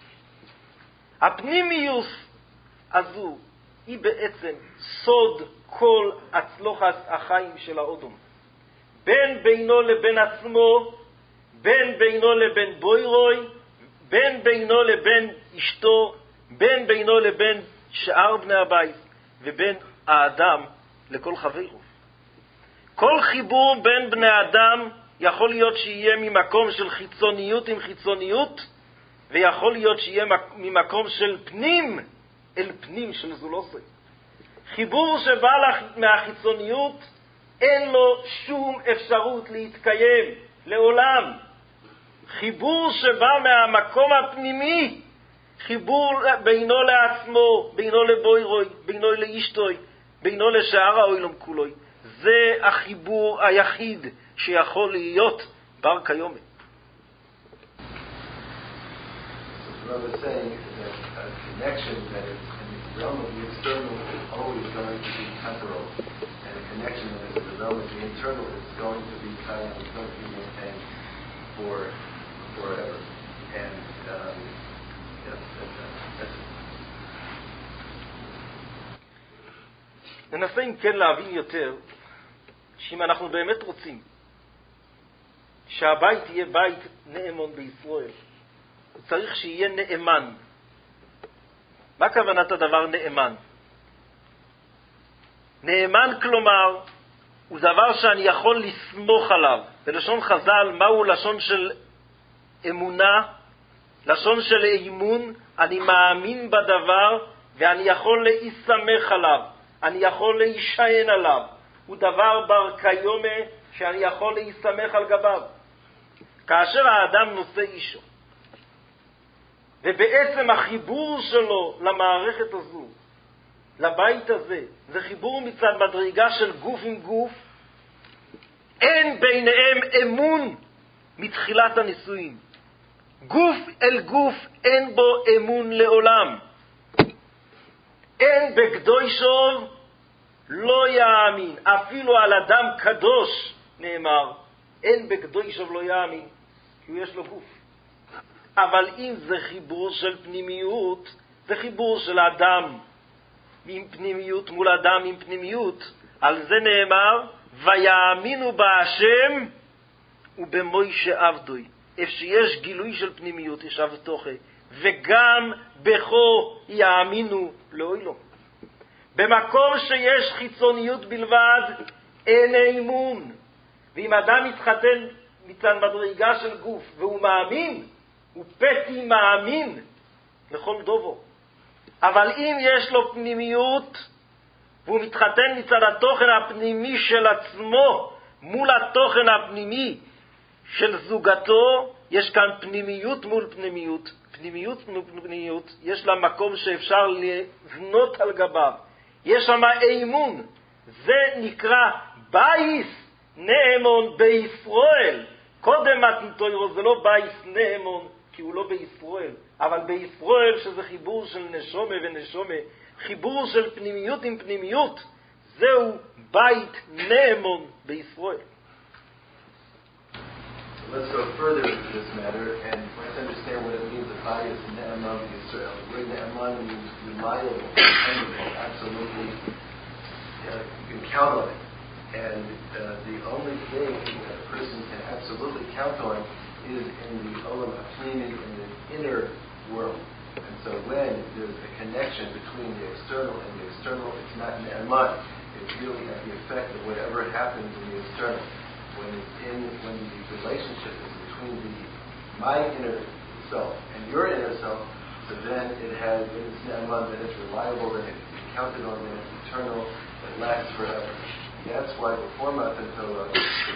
S2: הפנימיוס הזו היא בעצם סוד כל הצלוחת החיים של האודום. בין בינו לבין עצמו, בין בינו לבין בוירוי, בין בינו לבין אשתו, בין בינו לבין שאר בני הבית, ובין האדם לכל חברו. כל חיבור בין בני אדם יכול להיות שיהיה ממקום של חיצוניות עם חיצוניות, ויכול להיות שיהיה ממקום של פנים אל פנים של זולוסי. חיבור שבא מהחיצוניות אין לו שום אפשרות להתקיים לעולם. חיבור שבא מהמקום הפנימי, חיבור בינו לעצמו, בינו לבוירוי, בינו לאשתוי, בינו לשאר העולם כולוי, זה החיבור היחיד שיכול להיות בר כיומת.
S1: Rav is saying that a connection that is in the realm of the external is always going to be temporal, and a connection that is in the realm of the internal is going to be kind of going to be maintained forever. And
S2: ננסה אם כן להבין יותר שאם אנחנו באמת רוצים שהבית יהיה בית נאמון בישראל, הוא צריך שיהיה נאמן. מה כוונת הדבר נאמן? נאמן כלומר הוא דבר שאני יכול לסמוך עליו. בלשון חז"ל, מהו לשון של אמונה? לשון של אימון, אני מאמין בדבר ואני יכול להיסמך עליו, אני יכול להישען עליו. הוא דבר בר כיומה שאני יכול להיסמך על גביו. כאשר האדם נושא אישו, ובעצם החיבור שלו למערכת הזו, לבית הזה, זה חיבור מצד מדרגה של גוף עם גוף, אין ביניהם אמון מתחילת הנישואים. גוף אל גוף אין בו אמון לעולם. אין בקדושו לא יאמין, אפילו על אדם קדוש נאמר, אין בקדושו לא יאמין, כי יש לו גוף. אבל אם זה חיבור של פנימיות, זה חיבור של אדם עם פנימיות מול אדם עם פנימיות, על זה נאמר, ויאמינו בהשם ובמוישה עבדוי. איפה שיש גילוי של פנימיות יש אבטוחה, וגם בכו יאמינו לאוילום. במקום שיש חיצוניות בלבד אין אמון. ואם אדם מתחתן מצד מדרגה של גוף והוא מאמין, הוא פתי מאמין לכל דובו. אבל אם יש לו פנימיות והוא מתחתן מצד התוכן הפנימי של עצמו מול התוכן הפנימי של זוגתו, יש כאן פנימיות מול פנימיות, פנימיות מול פנימיות, יש לה מקום שאפשר לבנות על גביו, יש שם אמון. זה נקרא בייס נאמון בישראל. קודם מתנתוירו זה לא בייס נאמון כי הוא לא בישראל, אבל בישראל שזה חיבור של נשומה ונשומה, חיבור של פנימיות עם פנימיות, זהו בית נאמון בישראל.
S1: let's go further into this matter and let's understand what it means to bias Ne'eman Yisrael. The word Ne'eman means reliable, dependable, absolutely, you can count on it. And the only thing that a person can absolutely count on is in the Olam HaPnimi, in the inner world. And so when there's a connection between the external and the external, it's not Ne'eman. It's really at the effect of whatever happens in the external. When the relationship is between my inner self and your inner self, so then it's Ne'eman, then it's reliable, then it can be counted on, then it's eternal, it lasts forever. That's why before Matan Torah,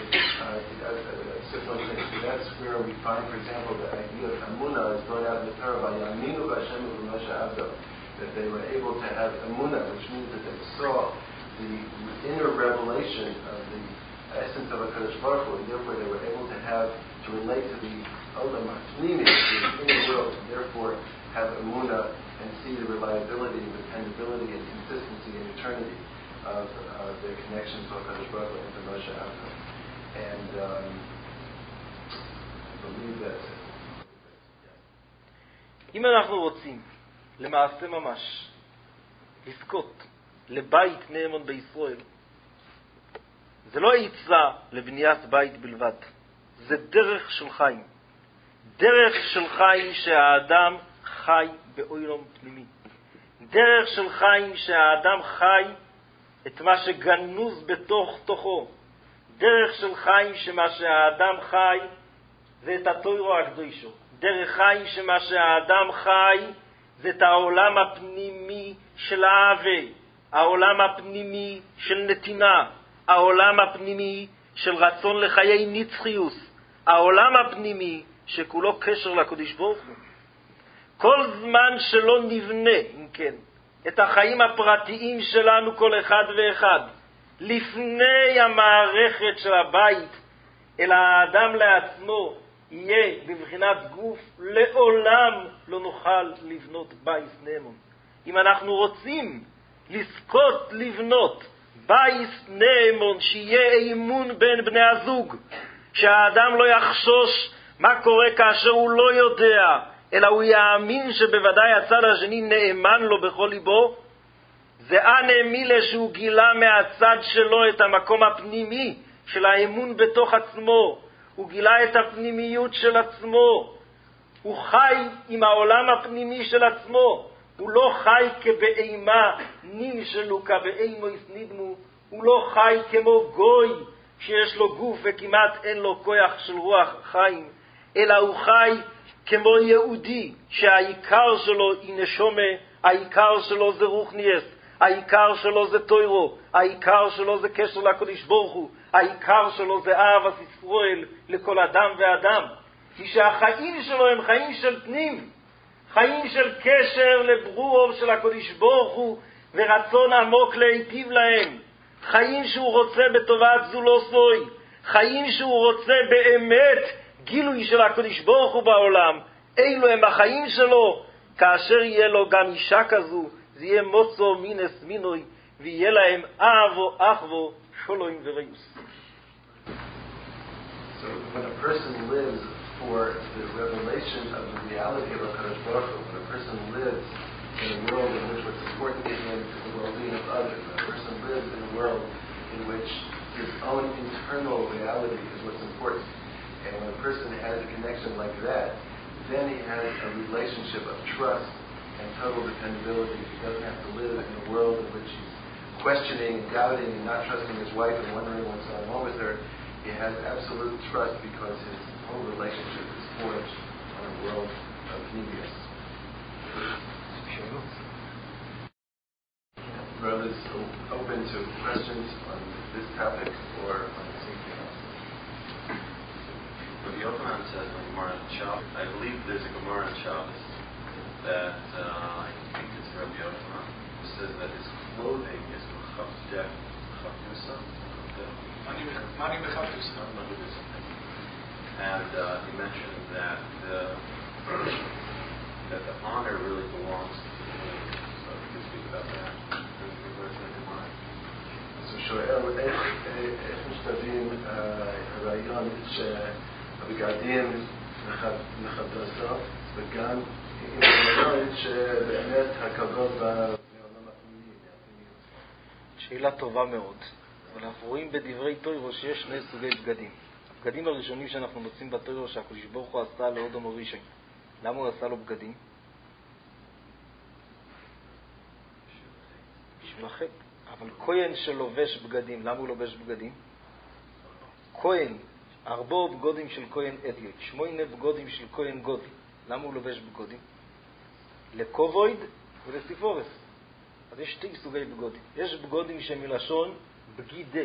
S1: that's where we find, for example, the idea of Amunah is brought out in the Torah by Yaminu B'Hashem U'Moshe Abdo, that they were able to have Amunah, which means that they saw the inner revelation of the essence of HaKadosh Baruch Hu, and therefore they were able to relate to the Olam HaPnimi, the inner world, and therefore have Amunah and see the reliability and dependability and consistency and eternity of their connection to HaKadosh Baruch Hu and to Moshe Abdo. And I believe that's it.
S2: אם אנחנו רוצים, למעשה ממש, לזכות לבית נאמן בישראל, זה לא עצה לבניית בית בלבד, זה דרך של חיים. דרך של חיים שהאדם חי באוילום פנימי. דרך של חיים שהאדם חי את מה שגנוז בתוך תוכו. דרך של חיים שמה שהאדם חי זה את התוירו הקדושו. דרך חיים שמה שהאדם חי זה את העולם הפנימי של האהבה, העולם הפנימי של נתינה, העולם הפנימי של רצון לחיי נצחיות, העולם הפנימי שכולו קשר לקדוש ברוך הוא. כל זמן שלא נבנה, אם כן, את החיים הפרטיים שלנו כל אחד ואחד, לפני המערכת של הבית, אלא האדם לעצמו יהיה בבחינת גוף, לעולם לא נוכל לבנות בית נאמן. אם אנחנו רוצים לזכות לבנות בית נאמן, שיהיה אמון בין בני הזוג, שהאדם לא יחשוש מה קורה כאשר הוא לא יודע, אלא הוא יאמין שבוודאי הצד השני נאמן לו בכל ליבו, זה מילה שהוא גילה מהצד שלו את המקום הפנימי של האמון בתוך עצמו. הוא גילה את הפנימיות של עצמו. הוא חי עם העולם הפנימי של עצמו. הוא לא חי כבאימה נמשלו כבאימו יסנידמו. הוא לא חי כמו גוי שיש לו גוף וכמעט אין לו כוח של רוח חיים, אלא הוא חי כמו יהודי שהעיקר שלו היא נשומה, העיקר שלו זה רוחניאס, העיקר שלו זה תוירו, העיקר שלו זה קשר לקדוש ברוך הוא, העיקר שלו זה אהבת ישראל לכל אדם ואדם. כי שהחיים שלו הם חיים של פנים, חיים של קשר לברור של הקדוש ברוך הוא ורצון עמוק להיטיב להם, חיים שהוא רוצה בטובת זולוסוי, חיים שהוא רוצה באמת גילוי של הקדוש ברוך הוא בעולם. אלו הם החיים שלו. כאשר יהיה לו גם אישה כזו, זה יהיה מוצו מינס מינוי, ויהיה להם אהבו אחבו שולוים וריוס.
S1: So when a person lives for the revelation of the reality of HaKadosh Baruch Hu, when a person lives in a world in which what's important to him is the well-being of others, when a person lives in a world in which his own internal reality is what's important, and when a person has a connection like that, then he has a relationship of trust and total dependability. He doesn't have to live in a world in which he's questioning and doubting and not trusting his wife and wondering what's going on with her. He has absolute trust because his whole relationship is forged on a world of neediness. Brothers, open to questions on this topic or on anything else.
S3: Rabbi Yochanan says in the Gemara in Shabbos, I believe there's a Gemara in Shabbos that I think it's Rabbi Yochanan, who says that his clothing is Chavdusa. And he mentioned that the honor really belongs to the king. So if you could speak about that.
S1: אז הוא שואל איך משתווים הרעיון הבגדים מחדשו, וגם עם המדורת שבאמת הכבוד בעולם הפנימי.
S2: שאלה טובה מאוד. אבל אנחנו רואים בדברי תורה שיש שני סוגי בגדים. הבגדים הראשונים שאנחנו מוצאים בתורה שהקדוש ברוך הוא עשה לאדם הראשון. למה הוא עשה לו בגדים? בשביל החטא. אבל כהן שלובש בגדים, למה הוא לובש בגדים? כהן, 4 בגודים של כהן אדיות, 8 בגודים של כהן גודל. למה הוא לובש בגודים? לכובויד ולסיפורס. אז יש 2 סוגי בגודים. יש בגודים שמלשון בגידה.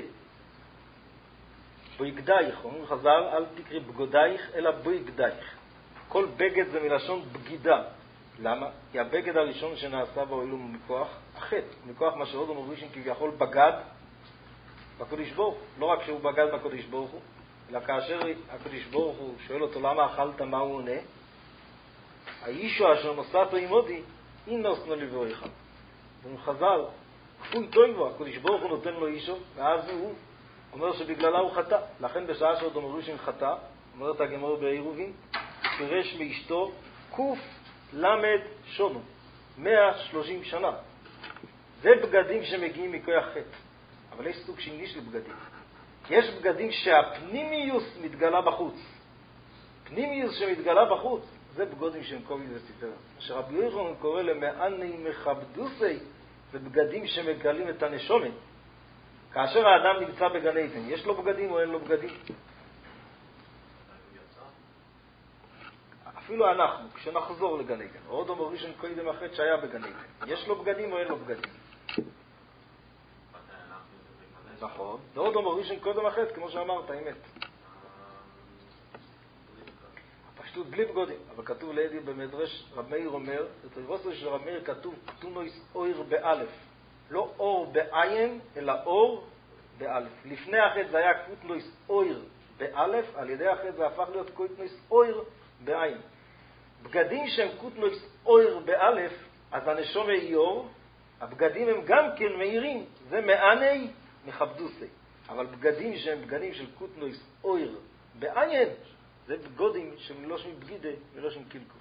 S2: בגדייך, אומרים חז"ל, אל תקרא בגודייך אלא בגדייך. כל בגד זה מלשון בגידה. למה? כי הבגד הראשון שנעשה בעולם הוא מכוח החטא, מכוח מה שעוד המורישים כביכול בגד בקדוש ברוך הוא. לא רק שהוא בגד בקדוש ברוך הוא, אלא כאשר הקדוש ברוך הוא שואל אותו למה אכלת, מה הוא עונה? האישו אשר נוסעתו עמודי, אין נוסנו לבואיך. אומרים חז"ל, כפוי טויבו, הקדוש ברוך הוא נותן לו אישו, ואז הוא אומר שבגללה הוא חטא. לכן בשעה שעוד המורישים חטא, אומרת הגמרא בעירובין, פירש מאשתו קוף למד שונו, 130 שנה. זה בגדים שמגיעים מכוח חטא. אבל יש סוג שני של בגדים. יש בגדים שהפנימיוס מתגלה בחוץ. פנימיוס שמתגלה בחוץ, זה בגדים שהם קובי וסיפר. אשר רבי יוחנן קורא למעני מכבדוסי, זה בגדים שמגלים את הנשומת. כאשר האדם נמצא בגן עדן, יש לו בגדים או אין לו בגדים? אפילו אנחנו, כשנחזור לגן עדן, עוד אומר ראשון קודם החטא שהיה בגן עדן, יש לו בגדים או אין לו בגדים? נכון. ועוד אומר ראשון קודם החטא, כמו שאמרת, האמת. פשטות בלי בגדים, אבל כתוב לידי במדרש, רב מאיר אומר, בתוירוסו של רב מאיר כתוב כתונויס אויר באלף. לא אור בעין, אלא אור באלף. לפני החטא זה היה כתונויס אויר באלף, על ידי החטא זה הפך להיות כתונויס אויר בעין. בגדים שהם כותנויס אויר באלף, אז הנשום איור, הבגדים הם גם כן מאירים, זה מעני מכבדוסי. אבל בגדים שהם בגדים של כותנויס אויר בעין, זה בגודים שמלושם בגידה, מלושם קילקו.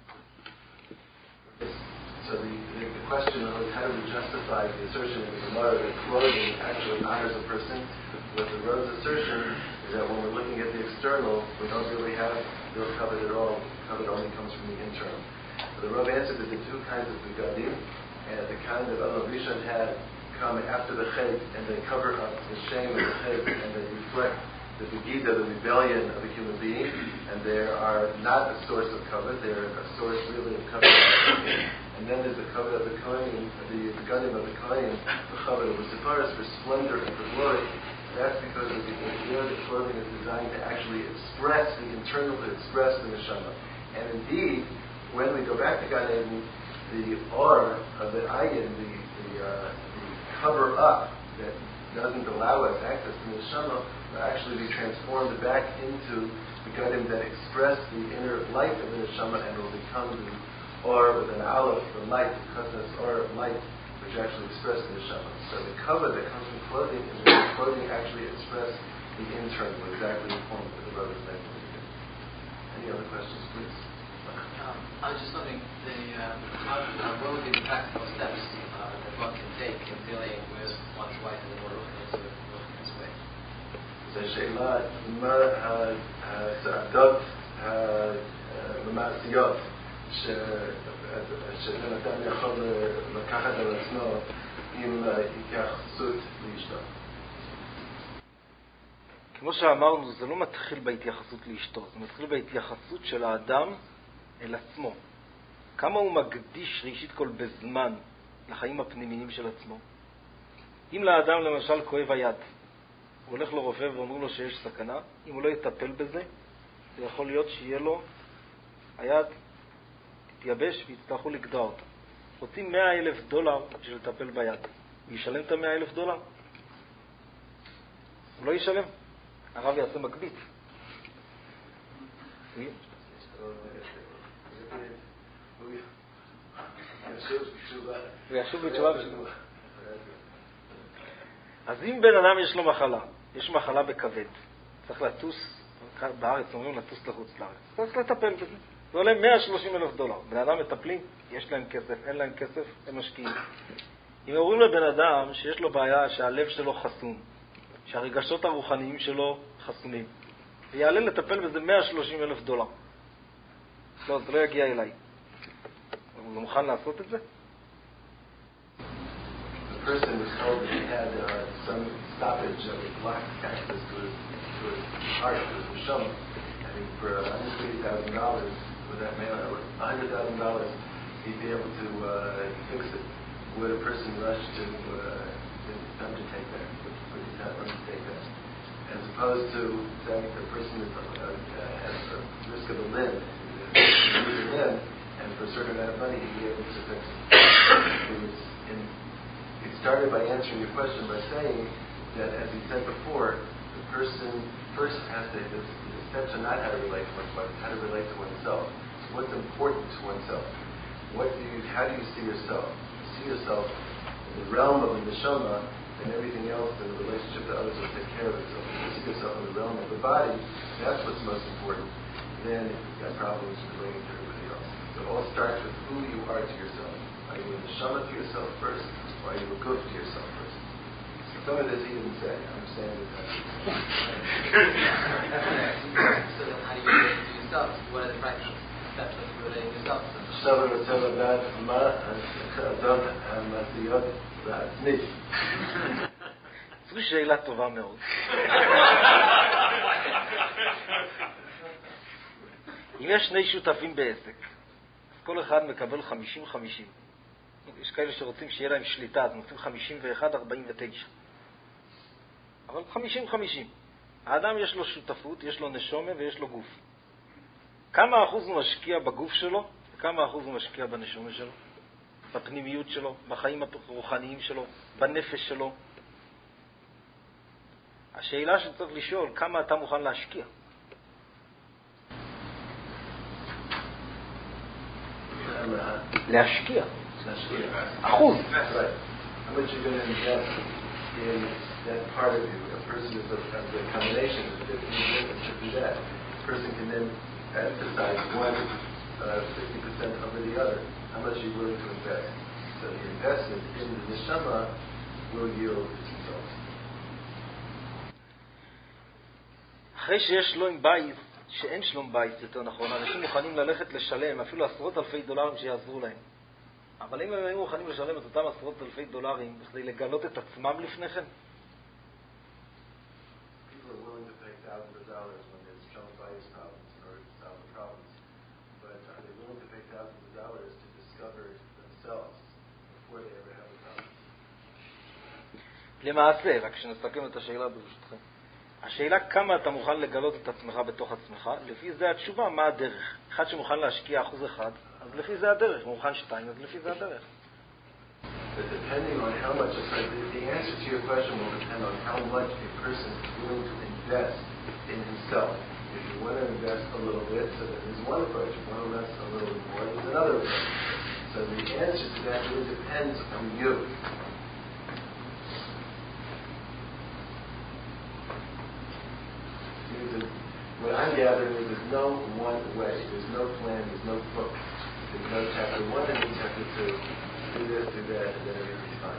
S1: So the question of how do we justify the assertion in the Gemara that clothing actually honors a person, with the Rose assertion is that when we're looking at the external, we don't really have real covet at all. Covet only comes from the internal. So the Rav answered that the 2 kinds of begadim, and the kind that Adam Rishon had come after the chet, and they cover up the shame of the chet, and they reflect the begida, the rebellion of a human being, and they are not a source of covet, they're a source really of covet. And then there's the covet of the Kohen, the begadim of the Kohen, the covet of the Sepharis for splendor and for glory. That's because the clothing is designed to actually express the internal, to express the neshama. And indeed, when we go back to Gan Eden, the or of the ayin, the cover up that doesn't allow us access to the neshama, will actually be transformed back into the begadim that express the inner light of the neshama, and will become the or with an aleph, the light, because it's or light, which actually express the neshama. So the cover that comes from clothing is when the clothing actually express the internal, exactly the point that the Rav is making. Any other questions, please?
S4: I was just wondering, what would be the practical steps that one can take in dealing with one's wife in the more ruchness way?
S1: זה שאלה, מה הצעדות המעשיות שבן אדם יכול לקחת על עצמו עם התייחסות לאשתו.
S2: כמו שאמרנו, זה לא מתחיל בהתייחסות לאשתו, זה מתחיל בהתייחסות של האדם אל עצמו. כמה הוא מקדיש ראשית כל בזמן לחיים הפנימיים של עצמו. אם לאדם למשל כואב היד, הוא הולך לרופא ואומרים לו שיש סכנה, אם הוא לא יטפל בזה, זה יכול להיות שיהיה לו היד תתייבש ויצטרכו לגדוע אותה. רוצים $100,000 בשביל לטפל ביד. הוא ישלם את $100,000? הוא לא ישלם. הרב יעשה מקבית. הוא ישוב בתשובה בשביל. אז אם בן אדם יש לו מחלה, יש מחלה בכבד, צריך לטוס, בארץ אומרים לטוס לחוץ לארץ. צריך לטפל בזה. זה עולה $130,000. בני אדם מטפלים, יש להם כסף, אין להם כסף, הם משקיעים. אם אומרים לבן אדם שיש לו בעיה שהלב שלו חסום, שהרגשות הרוחניים שלו חסומים, ויעלה לטפל בזה $130,000. לא, זה לא יגיע אליי. הוא מוכן לעשות את זה?
S1: The person was told that he had some stoppage of a black access to his heart, to his neshama. I think for $150,000, with that man, $100,000, he'd be able to fix it. Would a person rush to undertake that? Would he not undertake that? As opposed to saying the person has a risk of a limb, lose a limb, and for a certain amount of money, he'd be able to fix it. He started by answering your question by saying that, as he said before, the person first has to, the steps are not how to relate to oneself, it's how to relate to oneself. So what's important to oneself? How do you see yourself? You see yourself in the realm of the neshama, and everything else in the relationship to others will take care of itself. If you see yourself in the realm of the body, that's what's most important. Then if you've got problems, relating to everybody else. So it all starts with who you are to yourself. Are you a neshama to yourself first, or are you a guf to yourself first? So some of this he didn't say. I'm saying that.
S4: So then how do you relate to yourself? What are the practical steps of relating to yourself?
S1: עכשיו אני רוצה לדעת מה החלטות המעשיות לעצמי.
S2: זו שאלה טובה מאוד. אם יש שני שותפים בעסק, אז כל אחד מקבל 50-50. יש כאלה שרוצים שיהיה להם שליטה, אז נותנים 51-49. אבל 50-50. האדם יש לו שותפות, יש לו נשומה ויש לו גוף. כמה אחוז הוא משקיע בגוף שלו, וכמה אחוז הוא משקיע בנשומה שלו, בפנימיות שלו, בחיים הרוחניים שלו, בנפש שלו. השאלה שצריך לשאול, כמה אתה מוכן להשקיע? להשקיע. אחוז.
S1: How much you're going to invest in that part of you? A person is a combination of the should do that. A person can then emphasize one 50% over the other. How much are you willing to invest? So the investment in the neshama will yield its results.
S2: אחרי שיש שלום בית, שאין שלום בית, יותר נכון, אנשים מוכנים ללכת לשלם אפילו $10,000 שיעזרו להם. אבל אם הם היו מוכנים לשלם את אותם $10,000 כדי לגלות את עצמם לפני כן?
S1: People are willing to pay thousands of dollars when there's shalom bayis problems in order to solve the problems. But are they willing to pay thousands of dollars to discover themselves before they ever have a problem?
S2: למעשה, רק שנסתכל את השאלה ברשותכם. השאלה כמה אתה מוכן לגלות את עצמך בתוך עצמך, לפי זה התשובה, מה הדרך. אחד שמוכן להשקיע 1%, אז לפי זה הדרך. הוא מוכן 2, אז לפי זה הדרך.
S1: But depending on how much, the answer to your question will depend on how much a person is willing to invest in himself. If you want to invest a little bit, so that there's one approach. If you want to invest a little bit more, there's another approach. So the answer to that really depends on you. What I'm gathering is there's no one way. There's no plan. There's no book. There's no chapter 1 and chapter 2. Do this, do that, and then everything's fine.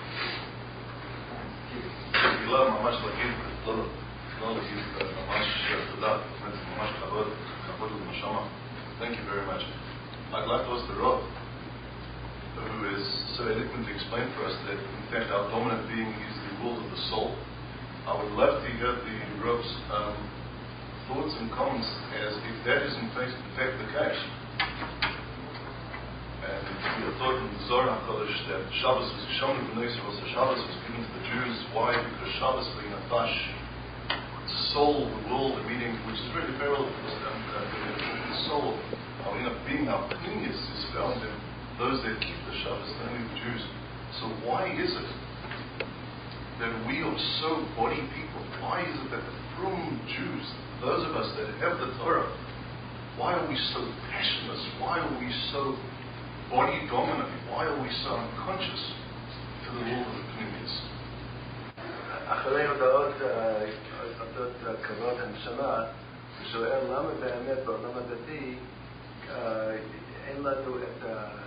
S3: לא ממש להגיד, לא להגיד ממש תודה, ממש כבוד ובנשמה. Thank you very much. I'd like to ask the Rav, who is so eloquently explained for us that in fact our dominant being is the will of the soul. I would love to hear the Rav's thoughts and comments as if that is in fact the case. And we have thought in the Zohar HaKadosh that Shabbos was shown in the Shabbos was given to the Jews. Why? Because Shabbos being a Tash, soul, the will, the meaning, which is really parallel to the soul. Our inner being, our pnimius is found in those that keep the Shabbos, only the Jews. So why is it that we are so body people? Why is it that the frum Jews, those of us that have the Torah, why are we so passionless? Why are we so body dominant? Why are we so unconscious to the will of the pnimius?
S1: אחרי הודעות כבוד הנשמה, שואל למה באמת בעולם הדתי אין לנו את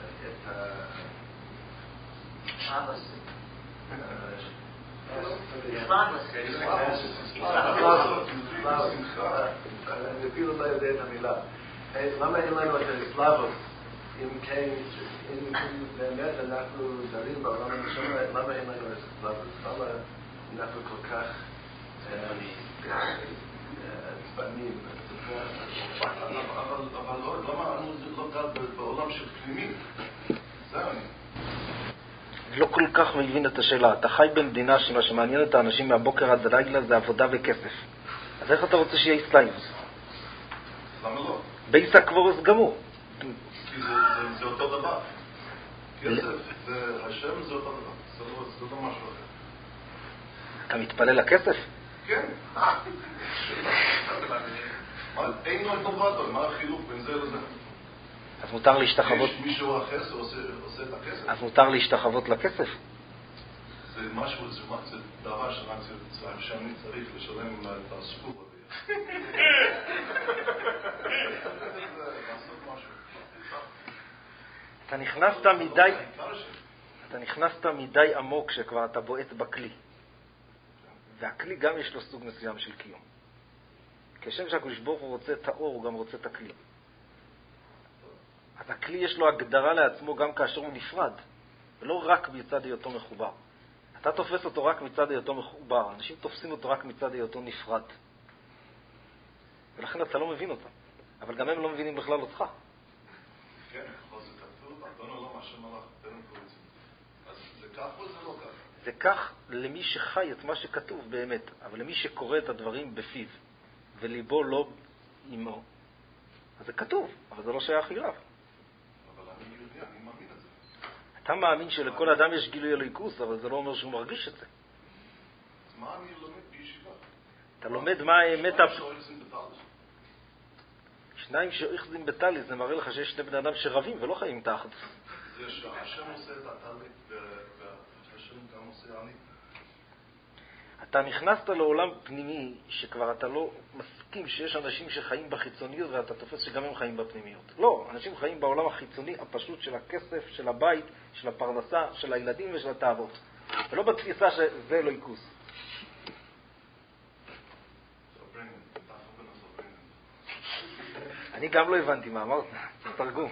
S1: אני אפילו לא יודע את המילה. למה אין לנו את הסלאבוס? אם כן, אם באמת אנחנו דרים בעולם הנשמה, למה אין לנו את הסלאבוס? למה אנחנו כל כך עצבנים?
S3: אבל למה אנו לא גד בעולם של פנימי? זה אני.
S2: לא כל כך מבין את השאלה. אתה חי במדינה שמה שמעניין את האנשים מהבוקר עד הלילה זה עבודה וכסף. אז איך אתה רוצה שיהיה אסלאימוס?
S3: למה לא?
S2: בייס הקבורס גמור.
S3: כי זה אותו דבר. כסף והשם זה אותו דבר. זה לא משהו אחר.
S2: אתה מתפלל לכסף?
S3: כן. אין לו התנובטו, מה החילוק בין זה לזה?
S2: אז מותר להשתחוות...
S3: יש מישהו אחר שעושה את הכסף?
S2: אז מותר להשתחוות לכסף?
S3: זה משהו, זה דבר שאני צריך לשלם את הסכום.
S2: אתה נכנסת מדי עמוק שכבר אתה בועט בכלי. והכלי גם יש לו סוג מסוים של קיום. כשם שהקדוש ברוך הוא רוצה את האור, הוא גם רוצה את הכלי. אז הכלי יש לו הגדרה לעצמו גם כאשר הוא נפרד, ולא רק מצד היותו מחובר. אתה תופס אותו רק מצד היותו מחובר, אנשים תופסים אותו רק מצד היותו נפרד. ולכן אתה לא מבין אותם. אבל גם הם לא מבינים בכלל אותך.
S3: כן, אבל זה כתוב, אדון עולם השם הלך, תן פריצים. אז זה כך או זה לא כך?
S2: זה כך למי שחי את מה שכתוב באמת, אבל למי שקורא את הדברים בפיו, וליבו לא עמו. אז זה כתוב, אבל זה לא שייך אליו.
S3: אבל אני יודע, אני מאמין את זה.
S2: אתה מאמין שלכל אדם יש גילוי אלוקות, אבל זה לא אומר שהוא מרגיש את זה.
S3: אז מה אני לומד בישיבה?
S2: אתה לומד מה האמת... שניים שאוחזים בטליס, זה מראה לך שיש שני בני אדם שרבים ולא חיים תחת.
S3: זה שהשם עושה את הטלית והשם גם עושה אני.
S2: אתה נכנסת לעולם פנימי שכבר אתה לא מסכים שיש אנשים שחיים בחיצוניות ואתה תופס שגם הם חיים בפנימיות. לא, אנשים חיים בעולם החיצוני הפשוט של הכסף, של הבית, של הפרנסה, של הילדים ושל התאוות. ולא בתפיסה שזה לא יקוס. אני גם לא הבנתי מה אמרת, זה תרגום.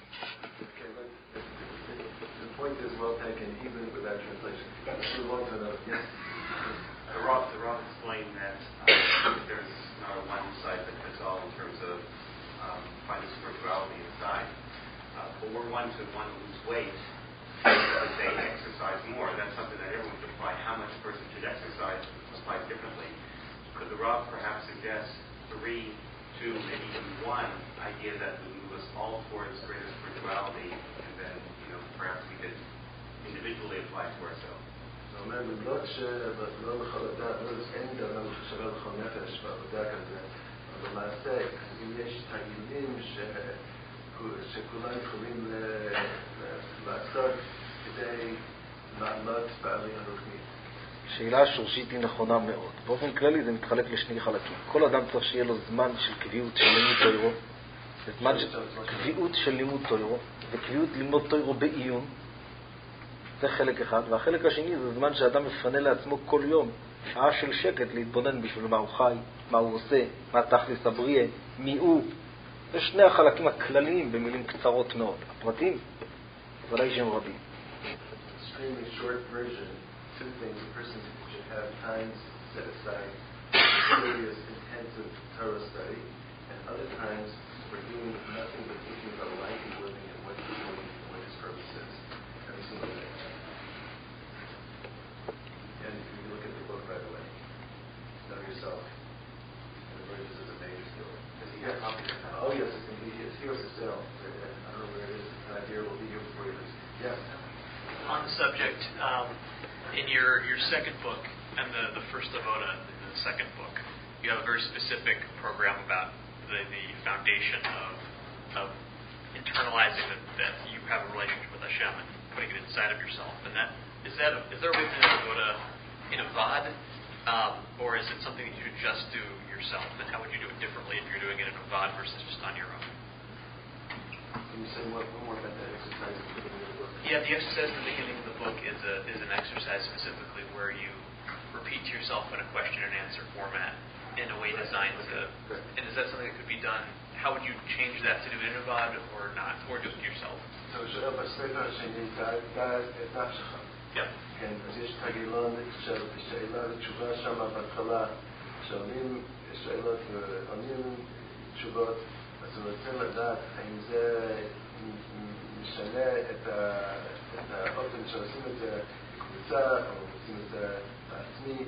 S1: The point is well taken, even with that translation. Let's move on to another. Yes?
S5: The Rav explained that there's not a one size that fits all in terms of finding spirituality inside. But we're one to want to lose weight, let's say exercise more. That's something that everyone can apply. How much a person should exercise applies differently. Could the Rav perhaps suggest 3, 2, maybe even 1 idea that would move us all towards greater spirituality, and then, perhaps we could individually apply to ourselves?
S1: זאת אומרת, למרות שלא לכל אדם, אין דבר ששווה לכל נפש בעבודה כזה, אבל למעשה, אם יש תרגילים שכולם יכולים לעשות כדי לעלות בעלייה רוחנית.
S2: השאלה השורשית היא נכונה מאוד. באופן כללי זה מתחלק לשני חלקים. כל אדם צריך שיהיה לו זמן של קביעות של לימוד תוירו, זמן של קביעות של לימוד תוירו, וקביעות לימוד תוירו בעיון. זה חלק אחד. והחלק השני זה זמן שאדם מפנה לעצמו כל יום שעה של שקט להתבונן בשביל מה הוא חי, מה הוא עושה, מה תכלס הבריא, מי הוא. זה שני החלקים הכלליים במילים קצרות מאוד. הפרטים, ודאי שהם רבים.
S1: Extremely short version. 2 things. A person should have times set aside for serious, intensive Torah study, and other times for doing nothing but thinking about life and living and what he's doing and what his purpose is. Every single day. And if you look at the book, by the way, Know Yourself, and the verses is a major skill.
S4: Does he have copies of that?
S1: Oh yes, it's going to be here to sell. I don't know where it is. It's not here. We'll be here before you leave. Yes.
S6: On the subject, in your second book and the first avoda, the second book, you have a very specific program about the foundation of internalizing that you have a relationship with Hashem and putting it inside of yourself. And is there a way to avoda in avad, or is it something that you should just do yourself? And how would you do it differently if you're doing it in a VOD versus just on your own?
S1: Can you say one more about that exercise at the beginning of the book?
S6: Yeah, the exercise in the beginning of the book is an exercise specifically where you repeat to yourself in a question and answer format in a way designed to. And is that something that could be done? How would you change that to do it in a VOD or not, or just yourself?
S1: אתה שואל בספר השני, דע את נפשך.
S6: כן.
S1: כן, אז יש תרגילון של שאלה ותשובה שם בהתחלה, שואלים שאלות ועונים תשובות, אז הוא רוצה לדעת האם זה משנה את האופן שעושים את זה בקבוצה, או עושים את זה בעצמי.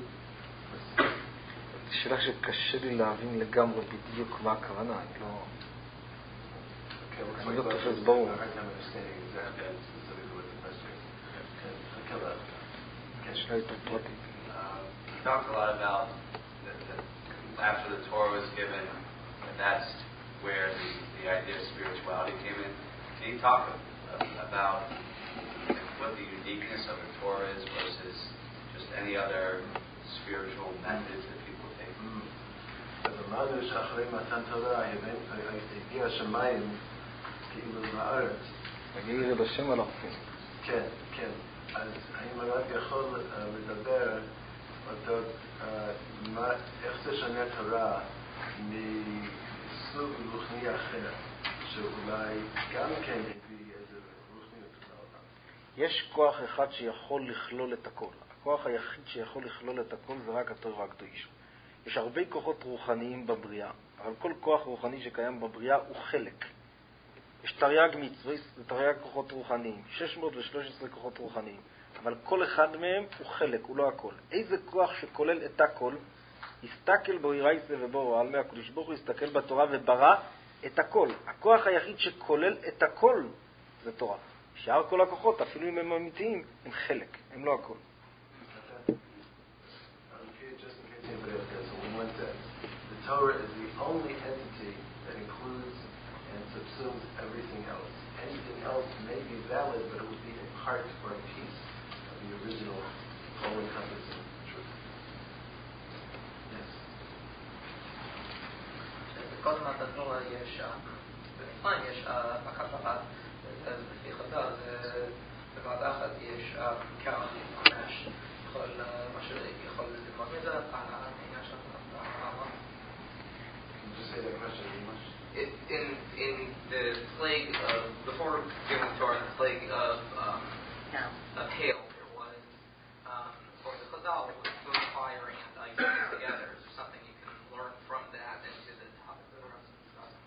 S2: שאלה שקשה לי להבין לגמרי בדיוק מה הכוונה, אני לא תופס ברור. שאלה יותר פרטית.
S7: He talks a lot about that after the Torah was given, and that's where the idea of spirituality came in. Can you talk about what the uniqueness of the Torah is versus just any other spiritual methods that people take?
S1: אז אמרנו שאחרי מתן תורה הגיע השמיים כאילו לארץ.
S2: הגיע בשם על הרופאים.
S1: כן, כן. אז האם הרב יכול לדבר איך זה שונה תורה מסוג רוחני אחר, שאולי גם כן הביא איזה רוחניות לעולם?
S2: יש כוח אחד שיכול לכלול את הכל. הכוח היחיד שיכול לכלול את הכל זה רק התורה הקדושה. יש הרבה כוחות רוחניים בבריאה, אבל כל כוח רוחני שקיים בבריאה הוא חלק. יש תרי"ג מצוות, זה תרי"ג כוחות רוחניים, 613 כוחות רוחניים, אבל כל אחד מהם הוא חלק, הוא לא הכל. איזה כוח שכולל את הכל, הסתכל בו ירייסה ובו על מהקדוש ברוך הוא הסתכל בתורה וברא את הכל. הכוח היחיד שכולל את הכל זה תורה. שאר כל הכוחות, אפילו אם הם אמיתיים, הם חלק, הם לא הכל.
S1: The Torah is the only entity that includes and subsumes everything else. Anything else may be valid, but it would be a part or a piece of the original all-encompassing truth. Yes.
S4: בכל מתן תורה יש, במצרים יש בקבלה, לפי חז"ל, בוועדה אחת יש כמה ממש, מה שיכול ללמוד מזה, העניין של העולם.
S1: Can you just say that question in English?
S4: In the plague of, before giving the Torah, the plague of hail, there was, for the Chazal, it was food, fire, and ice together. Is there something you can learn from that into the topic of the rest of the discussion?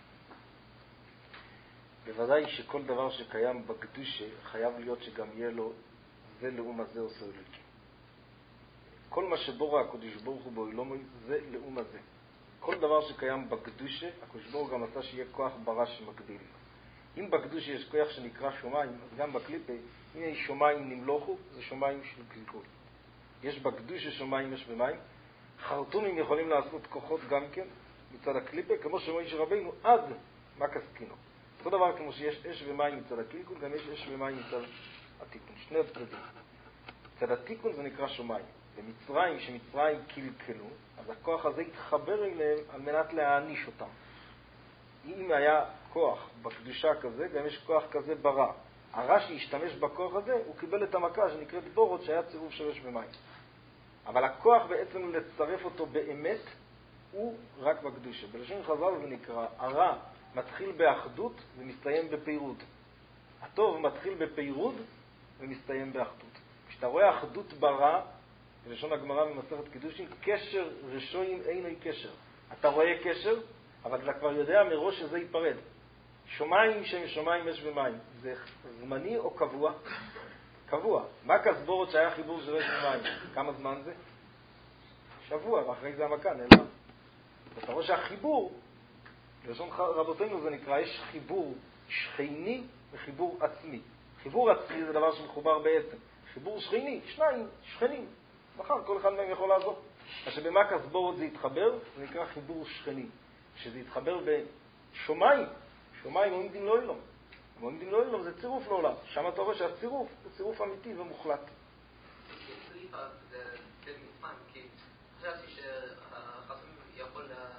S2: בוודאי שכל דבר שקיים בקדושה חייב להיות שגם יהיה לו זה לאום הזה עושה אלוקים. כל מה שבורא הקדוש ברוך הוא באילומי זה לאום הזה. כל דבר שקיים בקדושה, הקדוש ברוך הוא גם עשה שיהיה כוח ברא שמקביל. אם בקדושה יש כוח שנקרא שומיים, אז גם בקליפה, הנה שומיים נמלוכו, זה שומיים של קלקול. יש בקדושה שומיים יש במים. חרטומים יכולים לעשות כוחות גם כן מצד הקליפה, כמו שמוישה רבינו עד מקס קינו. אותו דבר כמו שיש אש ומים מצד הקלקול, גם יש אש ומים מצד התיקון. שני הצדדים. מצד התיקון זה נקרא שומיים. במצרים, שמצרים קלקלו, אז הכוח הזה התחבר אליהם על מנת להעניש אותם. אם היה כוח בקדושה כזה, גם יש כוח כזה ברע. הרע שהשתמש בכוח הזה, הוא קיבל את המכה שנקראת בורות, שהיה צירוף של אש ומים. אבל הכוח בעצם לצרף אותו באמת, הוא רק בקדושה. בלשון חז"ל זה נקרא, הרע מתחיל באחדות ומסתיים בפירוד. הטוב מתחיל בפירוד ומסתיים באחדות. כשאתה רואה אחדות ברע, בלשון הגמרא במסכת קידושין, קשר רשועים אינו קשר. אתה רואה קשר, אבל אתה כבר יודע מראש שזה ייפרד. שומיים שם שומיים יש ומים. זה זמני או קבוע? קבוע. מה כסבורת שהיה חיבור של אש ומים? כמה זמן זה? שבוע, ואחרי זה המכה נעלם. אתה רואה שהחיבור, בלשון רבותינו זה נקרא, יש חיבור שכני וחיבור עצמי. חיבור עצמי זה דבר שמחובר בעצם. חיבור שכני, שניים, שכנים. מחר כל אחד מהם יכול לעזור. אז שבמה כסבורת זה יתחבר, זה נקרא חיבור שכני. שזה יתחבר בשומיים. שומיים עומדים לא אילום. עומדים לא אילום זה צירוף לעולם. שם אתה רואה שהצירוף זה צירוף אמיתי ומוחלט.
S4: כי חשבתי שחסום יכול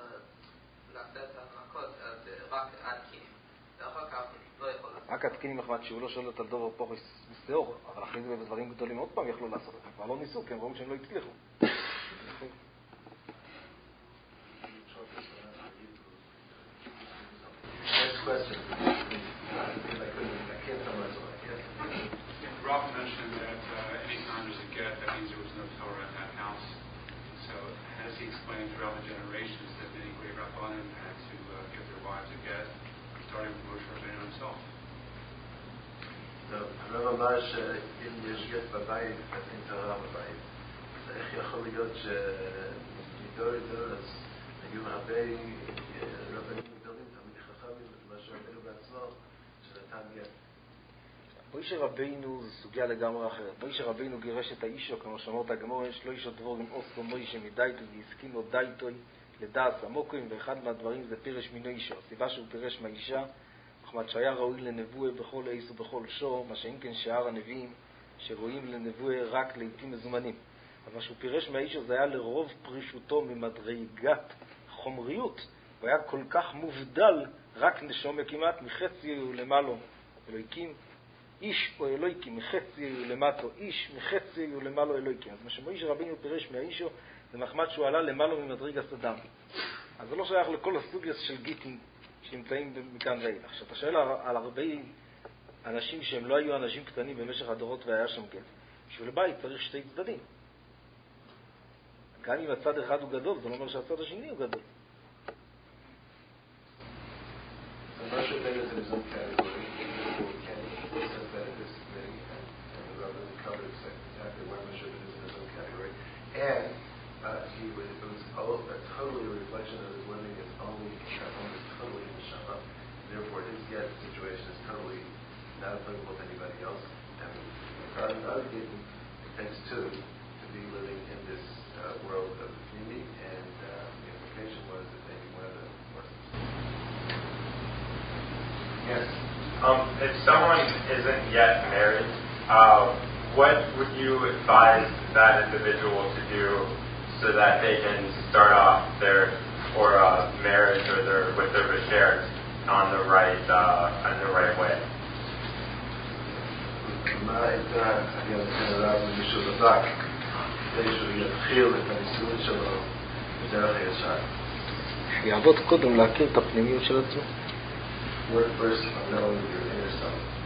S4: רק עדכינים. ואחר כך לא יכול לעשות.
S2: רק עדכינים מחמת שהוא לא שולט על דובר פורס מסתיאור, אבל אחרי זה בדברים גדולים עוד פעם יכלו לעשות את זה. כבר לא ניסו, כי הם רואים שהם לא הצליחו.
S1: Next question. I can't summarize all I can.
S8: Rob mentioned that anytime there's a get, that means there was no Torah in that house. So as he explained throughout the generations that many great Rabbanim had to give their wives a get, starting with Moshe Rabbeinu himself.
S1: הרב אמר שאם יש גט בבית, אז אין תורה בבית. אז איך יכול להיות שמדור לדור אז היו הרבה רבנים גדולים, תלמידי חכמים, משה רבנו בעצמו, שנתן גט.
S2: משה רבנו זה סוגיה לגמרי אחרת. משה רבנו גירש את האישו, כמו שאמרת הגמור, יש לו אישו דבורים אוסו מוישה מדייטו, והסכים לו דייטוי לדעס עמוקים, ואחד מהדברים זה פירש מינו אישו. הסיבה שהוא פירש מהאישה, מחמת שהיה ראוי לנבואה בכל עיס ובכל שור, מה שאין כן שאר הנביאים שרואים לנבואה רק לעתים מזומנים. אבל מה שהוא פירש מהאישו זה היה לרוב פרישותו ממדרגת חומריות. הוא היה כל כך מובדל, רק נשום כמעט מחצי ולמעלו. אלוהיקים, איש או אלוהיקים, מחצי ולמטו, איש מחצי ולמעלו אלוהיקים. אז מה שמשה רבינו פירש מהאישו זה מחמת שהוא עלה למעלו ממדרגת אדם. אז זה לא שייך לכל הסוגיה של גיטים שנמצאים מכאן ואילך. עכשיו, אתה שואל על הרבה אנשים שהם לא היו אנשים קטנים במשך הדורות והיה שם גט. בשביל בית צריך שתי צדדים. גם אם הצד אחד הוא גדול, זה לא אומר שהצד השני הוא גדול.
S1: So Moshe Rabbeinu is in his own category. People can sympathetic disagree, and the Rebbe covered exactly where Moshe Rabbeinu is in his own category. And it was totally a reflection of his living his own totally in the Shama. Therefore, his get situation is totally not applicable to anybody else. And regarding other Gittin, it takes two to be living in this world of community, and the implication was that maybe one of the persons.
S9: Yes. If someone isn't yet married, what would you advise that individual to do so that they can start off their marriage or with their bashert on the right way?
S1: מה הייתה הרב למישהו בדק כדי שהוא יתחיל את הניסוי שלו בדרך הישר?
S2: יעבוד קודם להכיר את הפנימיות של עצמו.
S1: Work first on knowing your inner self.